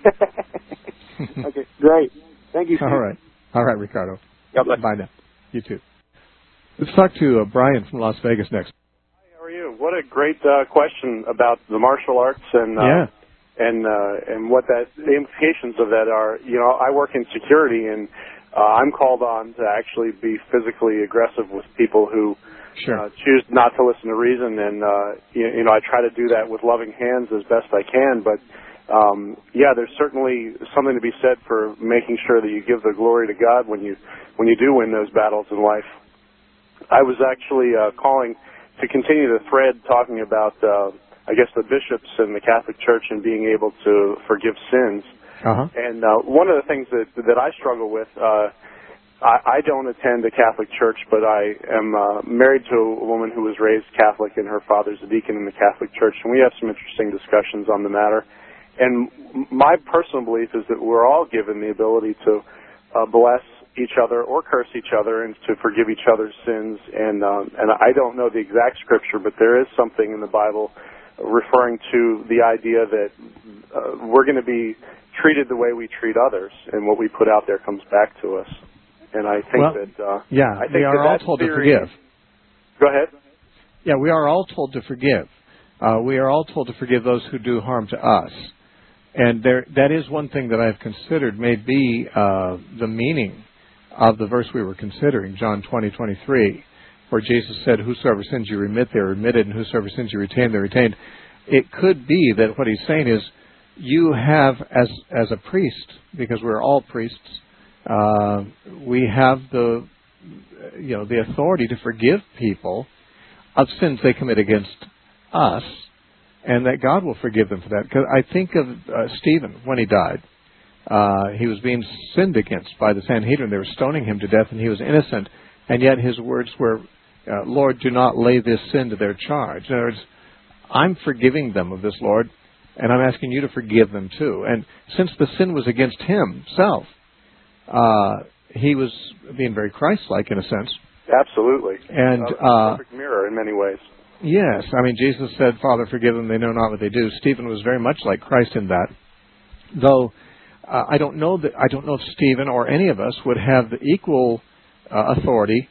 Okay, great. Thank you, Steve. All right. All right, Ricardo. God bless. Bye now. You too. Let's talk to uh, Brian from Las Vegas next. Hi, how are you? What a great uh, question about the martial arts and... Uh, yeah. And uh, and what that the implications of that are. You know, I work in security, and uh, I'm called on to actually be physically aggressive with people who sure. uh, choose not to listen to reason. And uh, you, you know, I try to do that with loving hands as best I can. But um, yeah, there's certainly something to be said for making sure that you give the glory to God when you when you do win those battles in life. I was actually uh, calling to continue the thread talking about. Uh, I guess the bishops in the Catholic Church and being able to forgive sins. Uh-huh. And uh, one of the things that that I struggle with, uh, I, I don't attend a Catholic church, but I am uh, married to a woman who was raised Catholic, and her father's a deacon in the Catholic Church, and we have some interesting discussions on the matter. And my personal belief is that we're all given the ability to uh, bless each other or curse each other and to forgive each other's sins. And um, and I don't know the exact scripture, but there is something in the Bible referring to the idea that uh, we're going to be treated the way we treat others, and what we put out there comes back to us. And I think well, that uh, yeah, I think we are that all that told theory, to forgive. Go ahead. Yeah, we are all told to forgive. Uh, we are all told to forgive those who do harm to us. And there, that is one thing that I've considered may be uh, the meaning of the verse we were considering, John twenty twenty-three, where Jesus said, whosoever sins you remit, they're remitted, and whosoever sins you retain, they're retained. It could be that what he's saying is, you have, as as a priest, because we're all priests, uh, we have the, you know, the authority to forgive people of sins they commit against us, and that God will forgive them for that. Because I think of uh, Stephen when he died. Uh, he was being sinned against by the Sanhedrin. They were stoning him to death, and he was innocent. And yet his words were, uh, Lord, do not lay this sin to their charge. In other words, I'm forgiving them of this, Lord, and I'm asking you to forgive them too. And since the sin was against himself, uh, he was being very Christ-like in a sense. Absolutely. And a uh, perfect mirror in many ways. Yes. I mean, Jesus said, Father, forgive them, they know not what they do. Stephen was very much like Christ in that. Though uh, I don't know that I don't know if Stephen or any of us would have the equal uh, authority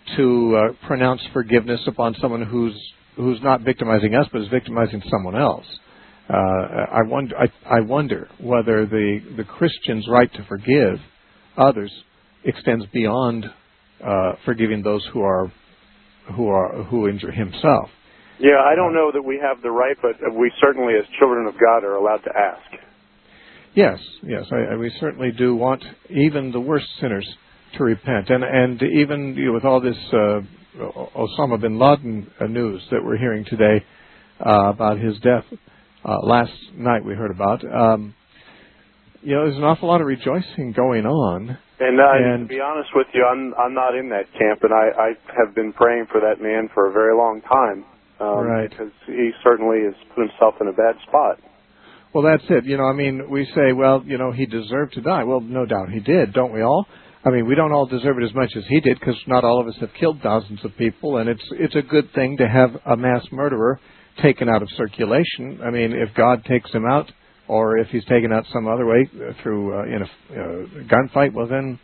to uh, pronounce forgiveness upon someone who's who's not victimizing us, but is victimizing someone else. Uh, I wonder. I, I wonder whether the the Christian's right to forgive others extends beyond uh, forgiving those who are who are who injure himself. Yeah, I don't know that we have the right, but we certainly, as children of God, are allowed to ask. Yes, yes, I, I, we certainly do want even the worst sinners to repent, and and even you know, with all this uh, Osama bin Laden uh, news that we're hearing today uh, about his death. Uh, last night we heard about. Um, you know, there's an awful lot of rejoicing going on. And, uh, and to be honest with you, I'm I'm not in that camp, and I, I have been praying for that man for a very long time. Um, right. Because he certainly has put himself in a bad spot. Well, that's it. You know, I mean, we say, well, you know, he deserved to die. Well, no doubt he did, don't we all? I mean, we don't all deserve it as much as he did, because not all of us have killed thousands of people, and it's it's a good thing to have a mass murderer taken out of circulation. I mean, if God takes him out, or if he's taken out some other way uh, through uh, in a uh, gunfight, well then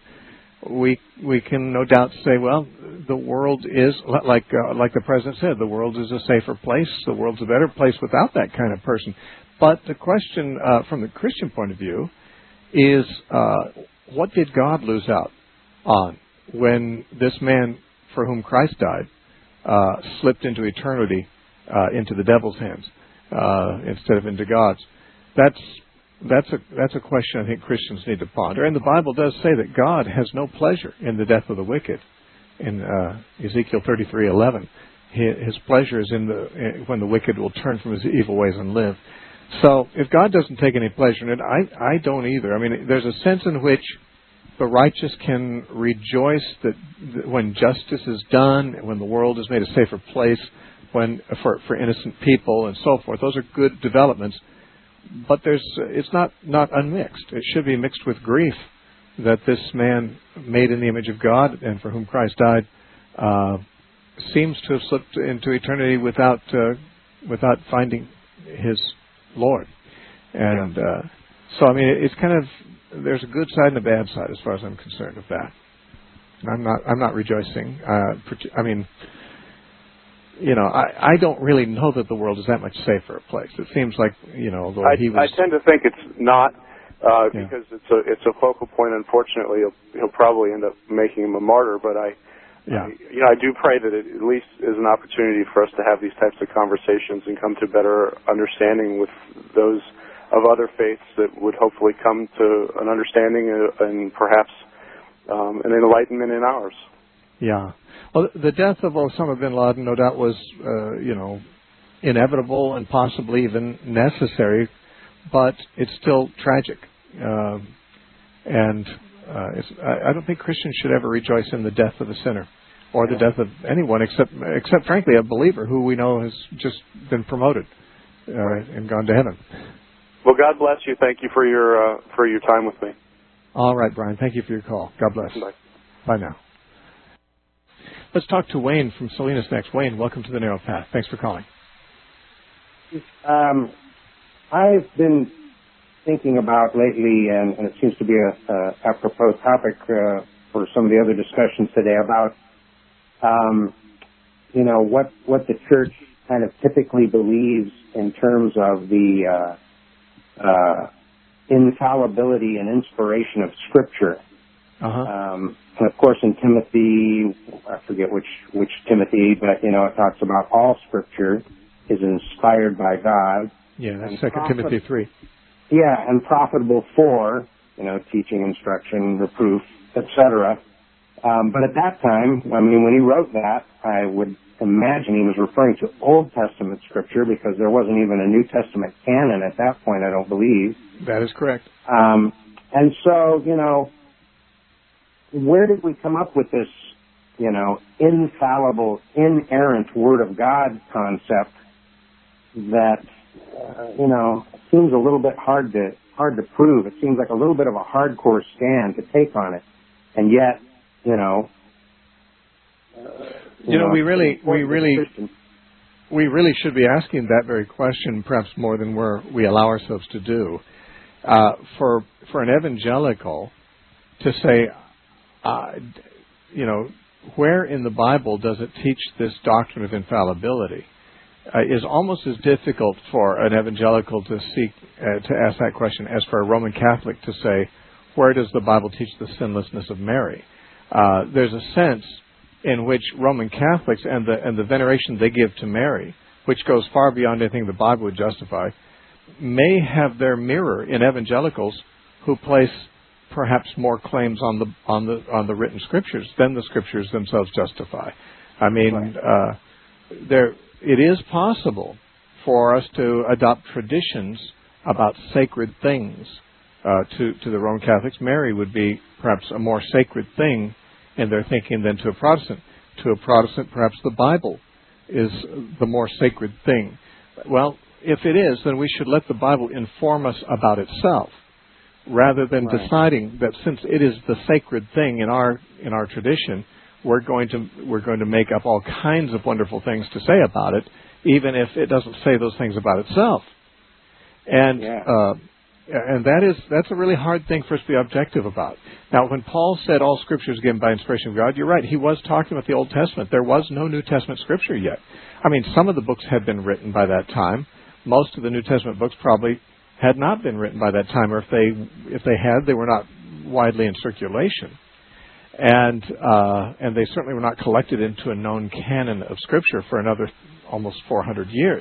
we we can no doubt say, well, the world is like uh, like the president said, the world is a safer place. The world's a better place without that kind of person. But the question uh, from the Christian point of view is, uh, what did God lose out on when this man for whom Christ died uh, slipped into eternity? Uh, into the devil's hands uh, instead of into God's. That's that's a that's a question I think Christians need to ponder. And the Bible does say that God has no pleasure in the death of the wicked. In uh, Ezekiel thirty-three eleven, his pleasure is in the when the wicked will turn from his evil ways and live. So if God doesn't take any pleasure in it, I I don't either. I mean, there's a sense in which the righteous can rejoice that, that when justice is done, when the world is made a safer place, when for for innocent people and so forth. Those are good developments, but there's it's not not unmixed. It should be mixed with grief that this man, made in the image of God and for whom Christ died, uh, seems to have slipped into eternity without uh, without finding his Lord. And uh, so, I mean, it's kind of there's a good side and a bad side as far as I'm concerned with that. And I'm not I'm not rejoicing. Uh, I mean. You know, I, I don't really know that the world is that much safer a place. It seems like, you know, although I, he was... I tend to think it's not, uh, yeah. because it's a it's a focal point. Unfortunately, he'll, he'll probably end up making him a martyr. But I, yeah. I, you know, I do pray that it at least is an opportunity for us to have these types of conversations and come to better understanding with those of other faiths that would hopefully come to an understanding and perhaps um, an enlightenment in ours. Yeah. Well, the death of Osama bin Laden, no doubt, was, uh, you know, inevitable and possibly even necessary, but it's still tragic. Uh, and uh, it's, I, I don't think Christians should ever rejoice in the death of a sinner or the death of anyone except, except frankly, a believer who we know has just been promoted uh, and gone to heaven. Well, God bless you. Thank you for your uh, for your time with me. All right, Brian. Thank you for your call. God bless. Bye. Bye now. Let's talk to Wayne from Salinas next. Wayne, welcome to the Narrow Path. Thanks for calling. Um, I've been thinking about lately, and, and it seems to be a, a apropos topic uh, for some of the other discussions today, about um, you know, what what the church kind of typically believes in terms of the uh, uh, infallibility and inspiration of Scripture. Uh-huh. Um, and of course, in Timothy, I forget which which Timothy, but you know, it talks about all Scripture is inspired by God. Yeah, that's Second Timothy three. Yeah, and profitable for, you know, teaching, instruction, reproof, et cetera. Um, but at that time, I mean, when he wrote that, I would imagine he was referring to Old Testament Scripture because there wasn't even a New Testament canon at that point, I don't believe. That is correct. Um, and so, you know, where did we come up with this, you know, infallible, inerrant Word of God concept that, uh, you know, seems a little bit hard to hard to prove. It seems like a little bit of a hardcore stand to take on it, and yet, you know, uh, you, you know, know, we really, we really, we really should be asking that very question, perhaps more than we're, we allow ourselves to do. Uh, for for an evangelical to say, uh, you know, where in the Bible does it teach this doctrine of infallibility? Uh, is almost as difficult for an evangelical to seek uh, to ask that question as for a Roman Catholic to say, where does the Bible teach the sinlessness of Mary? Uh, there's a sense in which Roman Catholics and the and the veneration they give to Mary, which goes far beyond anything the Bible would justify, may have their mirror in evangelicals who place perhaps more claims on the on the on the written scriptures than the scriptures themselves justify. I mean, right. uh, there. It is possible for us to adopt traditions about sacred things. Uh, to, to the Roman Catholics, Mary would be perhaps a more sacred thing in their thinking than to a Protestant. To a Protestant, perhaps the Bible is the more sacred thing. Well, if it is, then we should let the Bible inform us about itself, rather than right. deciding that since it is the sacred thing in our in our tradition, we're going to we're going to make up all kinds of wonderful things to say about it, even if it doesn't say those things about itself. And yeah. uh, and that is that's a really hard thing for us to be objective about. Now, when Paul said all Scripture is given by inspiration of God, you're right. He was talking about the Old Testament. There was no New Testament Scripture yet. I mean, some of the books had been written by that time. Most of the New Testament books probably had not been written by that time, or if they if they had, they were not widely in circulation. And uh, and they certainly were not collected into a known canon of Scripture for another almost four hundred years.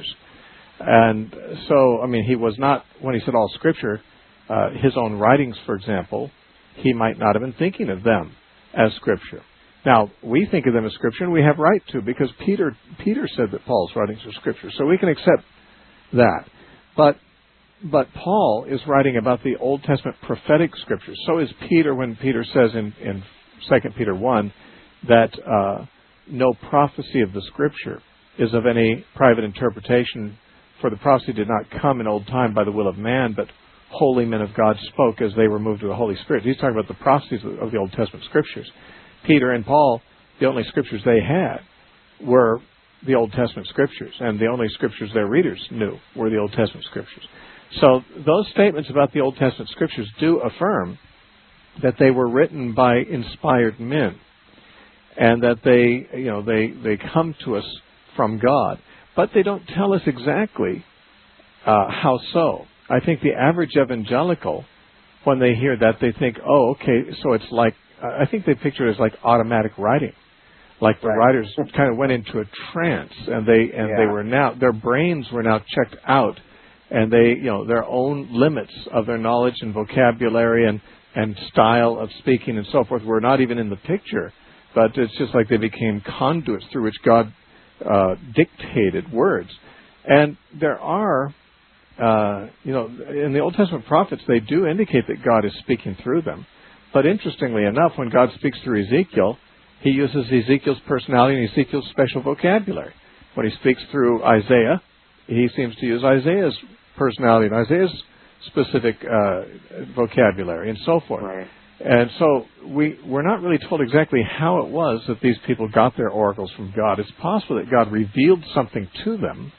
And so, I mean, he was not, when he said all Scripture, uh, his own writings, for example, he might not have been thinking of them as Scripture. Now, we think of them as Scripture, and we have right to, because Peter Peter said that Paul's writings are Scripture, so we can accept that. But but Paul is writing about the Old Testament prophetic Scriptures. So is Peter when Peter says in, in Second Peter one that uh, no prophecy of the Scripture is of any private interpretation, for the prophecy did not come in old time by the will of man, but holy men of God spoke as they were moved to the Holy Spirit. He's talking about the prophecies of the Old Testament Scriptures. Peter and Paul, the only Scriptures they had were the Old Testament Scriptures, and the only Scriptures their readers knew were the Old Testament Scriptures. So those statements about the Old Testament Scriptures do affirm that they were written by inspired men, and that they, you know, they, they come to us from God. But they don't tell us exactly uh, how so. I think the average evangelical, when they hear that, they think, oh, okay, so it's like, I think they picture it as like automatic writing. Like the right. writers kind of went into a trance, and they and yeah. they were now, their brains were now checked out, and they, you know, their own limits of their knowledge and vocabulary and, and style of speaking and so forth were not even in the picture. But it's just like they became conduits through which God uh, dictated words. And there are, uh, you know, in the Old Testament prophets, they do indicate that God is speaking through them. But interestingly enough, when God speaks through Ezekiel, he uses Ezekiel's personality and Ezekiel's special vocabulary. When he speaks through Isaiah, he seems to use Isaiah's personality and Isaiah's specific uh, vocabulary and so forth. Right. And so we, we're not really told exactly how it was that these people got their oracles from God. It's possible that God revealed something to them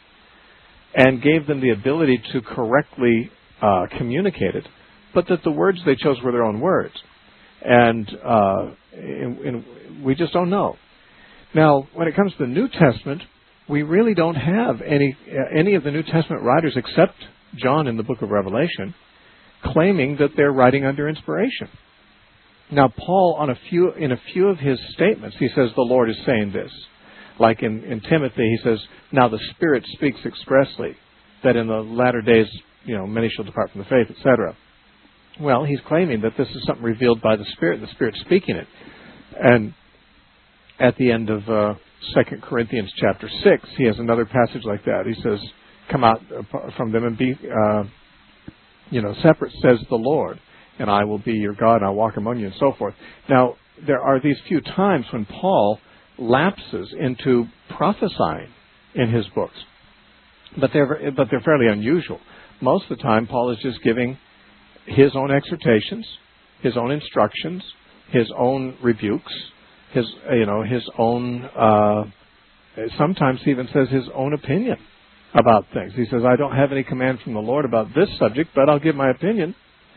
and gave them the ability to correctly uh, communicate it, but that the words they chose were their own words. And, uh, and, and we just don't know. Now, when it comes to the New Testament, we really don't have any uh, any of the New Testament writers except John in the book of Revelation claiming that they're writing under inspiration. Now, Paul, on a few in a few of his statements, he says the Lord is saying this. Like in, in Timothy, he says, now the Spirit speaks expressly that in the latter days, you know, many shall depart from the faith, et cetera. Well, he's claiming that this is something revealed by the Spirit, the Spirit speaking it. And at the end of uh, Second Corinthians chapter six, he has another passage like that. He says, come out from them and be, uh, you know, separate, says the Lord, and I will be your God, and I'll walk among you, and so forth. Now, there are these few times when Paul lapses into prophesying in his books. But they're, but they're fairly unusual. Most of the time, Paul is just giving his own exhortations, his own instructions, his own rebukes, his, you know, his own, uh, sometimes he even says his own opinion about things. He says, I don't have any command from the Lord about this subject, but I'll give my opinion.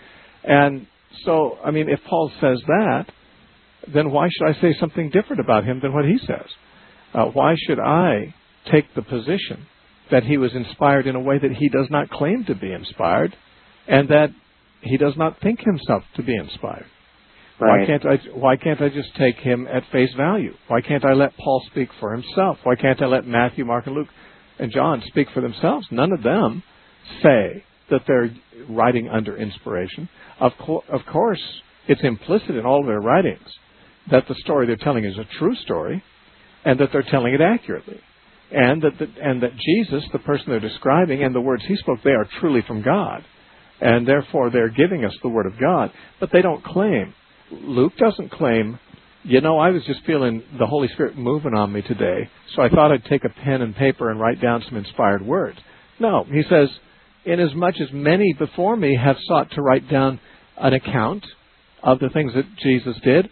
And so, I mean, if Paul says that, then why should I say something different about him than what he says? Uh, why should I take the position that he was inspired in a way that he does not claim to be inspired, and that he does not think himself to be inspired? Right. Why can't I? Why can't I just take him at face value? Why can't I let Paul speak for himself? Why can't I let Matthew, Mark, and Luke, and John speak for themselves? None of them say that they're writing under inspiration. Of, co- of course, it's implicit in all of their writings that the story they're telling is a true story, and that they're telling it accurately, and that the, and that Jesus, the person they're describing, and the words he spoke, they are truly from God, and therefore they're giving us the Word of God. But they don't claim. Luke doesn't claim, you know, I was just feeling the Holy Spirit moving on me today, so I thought I'd take a pen and paper and write down some inspired words. No, he says, inasmuch as many before me have sought to write down an account of the things that Jesus did,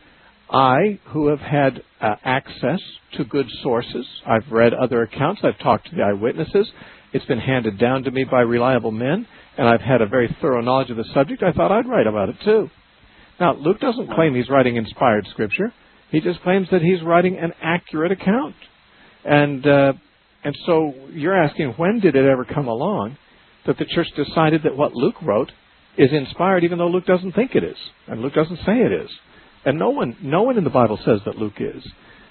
I, who have had uh, access to good sources, I've read other accounts, I've talked to the eyewitnesses, it's been handed down to me by reliable men, and I've had a very thorough knowledge of the subject, I thought I'd write about it too. Now, Luke doesn't claim he's writing inspired Scripture. He just claims that he's writing an accurate account. And uh, and so you're asking, when did it ever come along that the church decided that what Luke wrote is inspired, even though Luke doesn't think it is, and Luke doesn't say it is? And no one, no one in the Bible says that Luke is.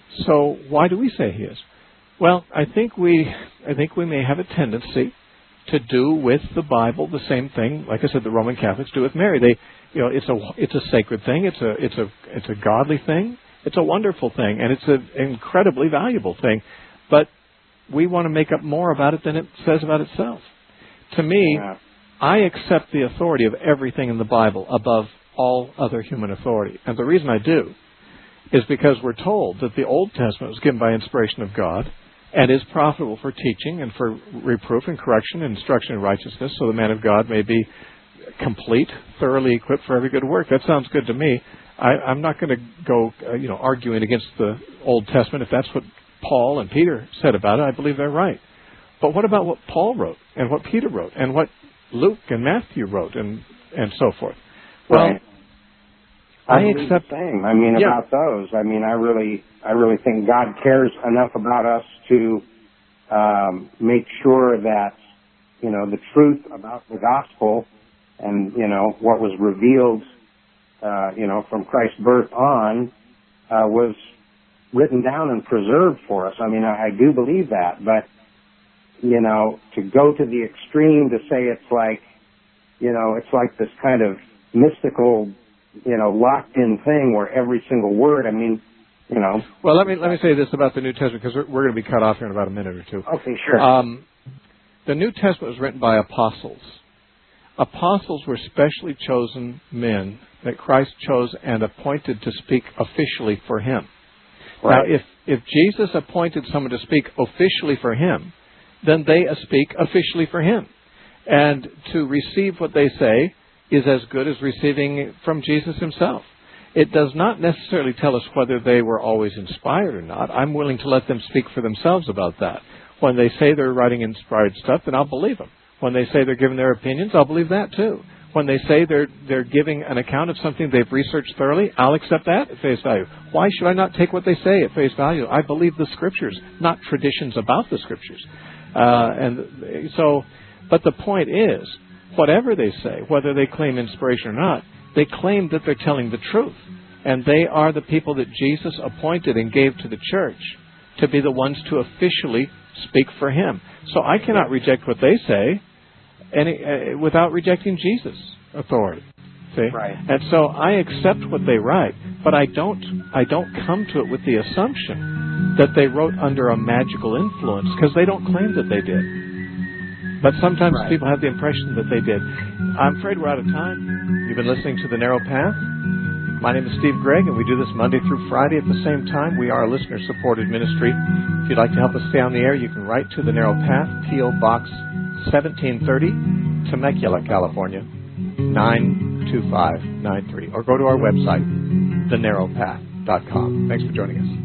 So why do we say he is? Well, I think we, I think we may have a tendency to do with the Bible the same thing, like I said, the Roman Catholics do with Mary. They, you know, it's a, it's a sacred thing. It's a, it's a, it's a godly thing. It's a wonderful thing, and it's an incredibly valuable thing. But we want to make up more about it than it says about itself. To me, yeah. I accept the authority of everything in the Bible above all other human authority. And the reason I do is because we're told that the Old Testament was given by inspiration of God and is profitable for teaching and for reproof and correction and instruction in righteousness, so the man of God may be complete, thoroughly equipped for every good work. That sounds good to me. I, I'm not going to go, uh, you know, arguing against the Old Testament. If that's what Paul and Peter said about it, I believe they're right. But what about what Paul wrote and what Peter wrote and what Luke and Matthew wrote and, and so forth? Well, right. I, I accept the same. I mean, yeah. about those. I mean, I really, I really think God cares enough about us to um, make sure that, you know, the truth about the gospel and, you know, what was revealed, uh, you know, from Christ's birth on, uh, was written down and preserved for us. I mean, I, I do believe that, but, you know, to go to the extreme to say it's like, you know, it's like this kind of mystical, you know, locked-in thing where every single word, I mean, you know. Well, let me let me say this about the New Testament, because we're, we're going to be cut off here in about a minute or two. Okay, sure. Um, the New Testament was written by apostles. Apostles were specially chosen men that Christ chose and appointed to speak officially for him. Right. Now, if, if Jesus appointed someone to speak officially for him, then they speak officially for him. And to receive what they say is as good as receiving from Jesus himself. It does not necessarily tell us whether they were always inspired or not. I'm willing to let them speak for themselves about that. When they say they're writing inspired stuff, then I'll believe them. When they say they're giving their opinions, I'll believe that too. When they say they're they're giving an account of something they've researched thoroughly, I'll accept that at face value. Why should I not take what they say at face value? I believe the Scriptures, not traditions about the Scriptures. Uh, and so, but the point is, whatever they say, whether they claim inspiration or not, they claim that they're telling the truth. And they are the people that Jesus appointed and gave to the church to be the ones to officially speak for Him. So I cannot reject what they say any, uh, without rejecting Jesus' authority. See? Right. And so I accept what they write, but I don't I don't come to it with the assumption that they wrote under a magical influence, because they don't claim that they did. But sometimes right. people have the impression that they did. I'm afraid we're out of time. You've been listening to The Narrow Path. My name is Steve Gregg, and we do this Monday through Friday at the same time. We are a listener-supported ministry. If you'd like to help us stay on the air, you can write to The Narrow Path, P O. Box seventeen thirty, Temecula, California, nine two five nine three. Or go to our website, the narrow path dot com. Thanks for joining us.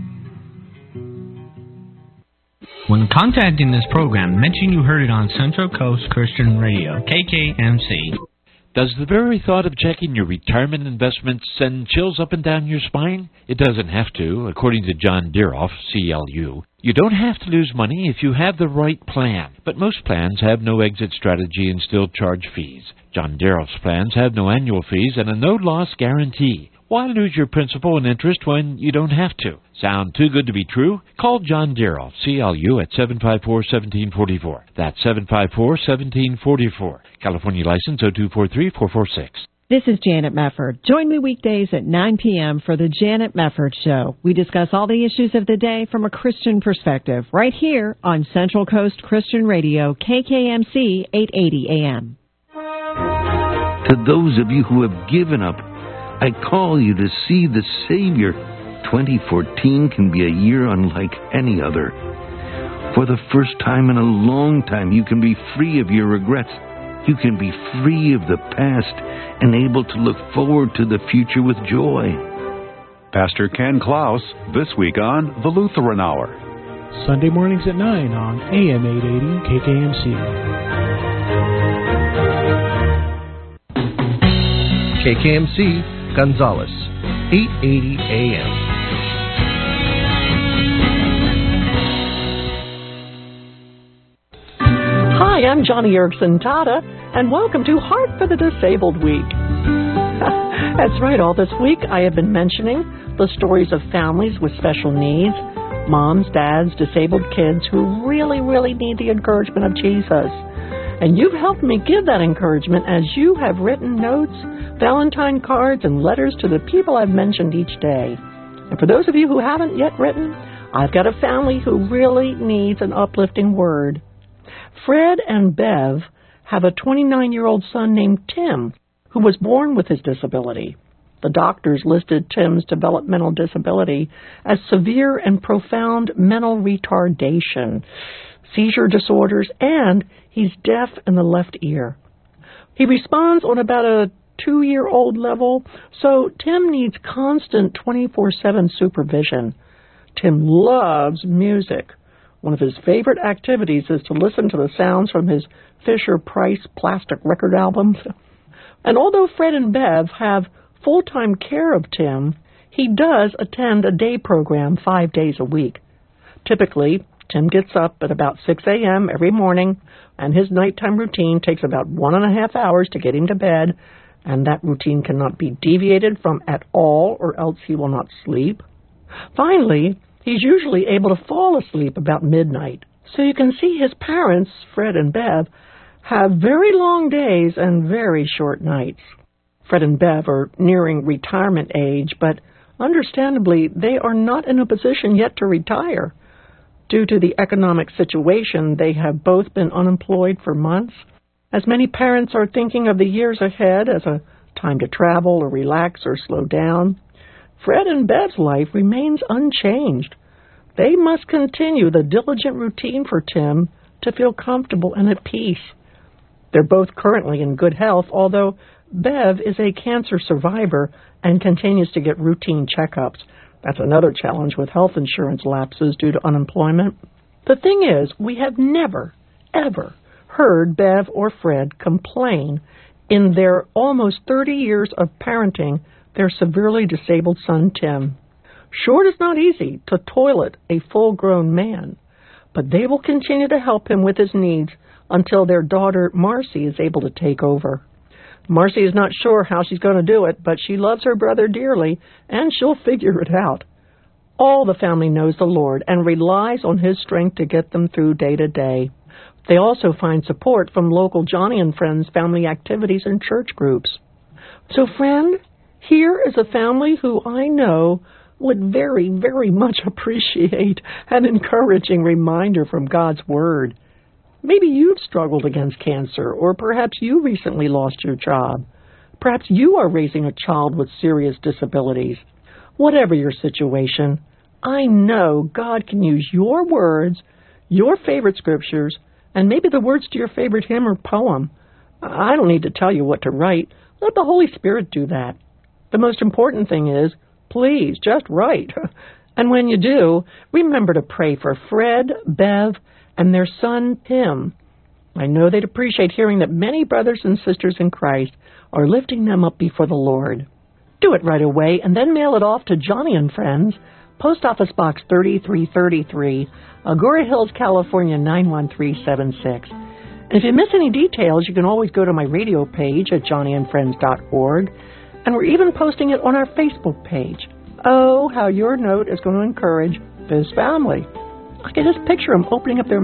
When contacting this program, mention you heard it on Central Coast Christian Radio, K K M C. Does the very thought of checking your retirement investments send chills up and down your spine? It doesn't have to, according to John Deeroff, C L U. You don't have to lose money if you have the right plan. But most plans have no exit strategy and still charge fees. John Deeroff's plans have no annual fees and a no-loss guarantee. Why lose your principal and interest when you don't have to? Sound too good to be true? Call John Deeroff, C L U, at seven five four, one seven four four. That's seven five four, one seven four four. California license oh two four three, four four six. This is Janet Mefford. Join me weekdays at nine p.m. for the Janet Mefford Show. We discuss all the issues of the day from a Christian perspective, right here on Central Coast Christian Radio, K K M C eight eighty A M. To those of you who have given up, I call you to see the Savior. twenty fourteen can be a year unlike any other. For the first time in a long time, you can be free of your regrets. You can be free of the past and able to look forward to the future with joy. Pastor Ken Klaus, this week on The Lutheran Hour. Sunday mornings at nine on A M eight eighty K K M C. K K M C, Gonzales, eight eighty A M. Hi, I'm Johnny Erickson Tata, and welcome to Heart for the Disabled Week. That's right, all this week I have been mentioning the stories of families with special needs, moms, dads, disabled kids who really, really need the encouragement of Jesus. And you've helped me give that encouragement as you have written notes, Valentine cards, and letters to the people I've mentioned each day. And for those of you who haven't yet written, I've got a family who really needs an uplifting word. Fred and Bev have a twenty-nine-year-old son named Tim, who was born with his disability. The doctors listed Tim's developmental disability as severe and profound mental retardation, seizure disorders, and he's deaf in the left ear. He responds on about a two-year-old level, so Tim needs constant twenty-four seven supervision. Tim loves music. One of his favorite activities is to listen to the sounds from his Fisher-Price plastic record albums. And although Fred and Bev have full-time care of Tim, he does attend a day program five days a week. Typically, Tim gets up at about six a.m. every morning, and his nighttime routine takes about one and a half hours to get him to bed, and that routine cannot be deviated from at all, or else he will not sleep. Finally, he's usually able to fall asleep about midnight. So you can see his parents, Fred and Bev, have very long days and very short nights. Fred and Bev are nearing retirement age, but understandably, they are not in a position yet to retire. Due to the economic situation, they have both been unemployed for months. As many parents are thinking of the years ahead as a time to travel or relax or slow down, Fred and Bev's life remains unchanged. They must continue the diligent routine for Tim to feel comfortable and at peace. They're both currently in good health, although Bev is a cancer survivor and continues to get routine checkups. That's another challenge with health insurance lapses due to unemployment. The thing is, we have never, ever heard Bev or Fred complain in their almost thirty years of parenting their severely disabled son, Tim. Sure, it's not easy to toilet a full-grown man, but they will continue to help him with his needs until their daughter, Marcy, is able to take over. Marcy is not sure how she's going to do it, but she loves her brother dearly, and she'll figure it out. All the family knows the Lord and relies on His strength to get them through day to day. They also find support from local Johnny and Friends family activities and church groups. So, friend, here is a family who I know would very, very much appreciate an encouraging reminder from God's Word. Maybe you've struggled against cancer, or perhaps you recently lost your job. Perhaps you are raising a child with serious disabilities. Whatever your situation, I know God can use your words, your favorite scriptures, and maybe the words to your favorite hymn or poem. I don't need to tell you what to write. Let the Holy Spirit do that. The most important thing is, please, just write. And when you do, remember to pray for Fred, Bev, and their son, Tim. I know they'd appreciate hearing that many brothers and sisters in Christ are lifting them up before the Lord. Do it right away and then mail it off to Johnny and Friends, Post Office Box thirty-three thirty-three, Agoura Hills, California nine one three seven six. And if you miss any details, you can always go to my radio page at johnny and friends dot org, and we're even posting it on our Facebook page. Oh, how your note is going to encourage this family. I can just picture them opening up their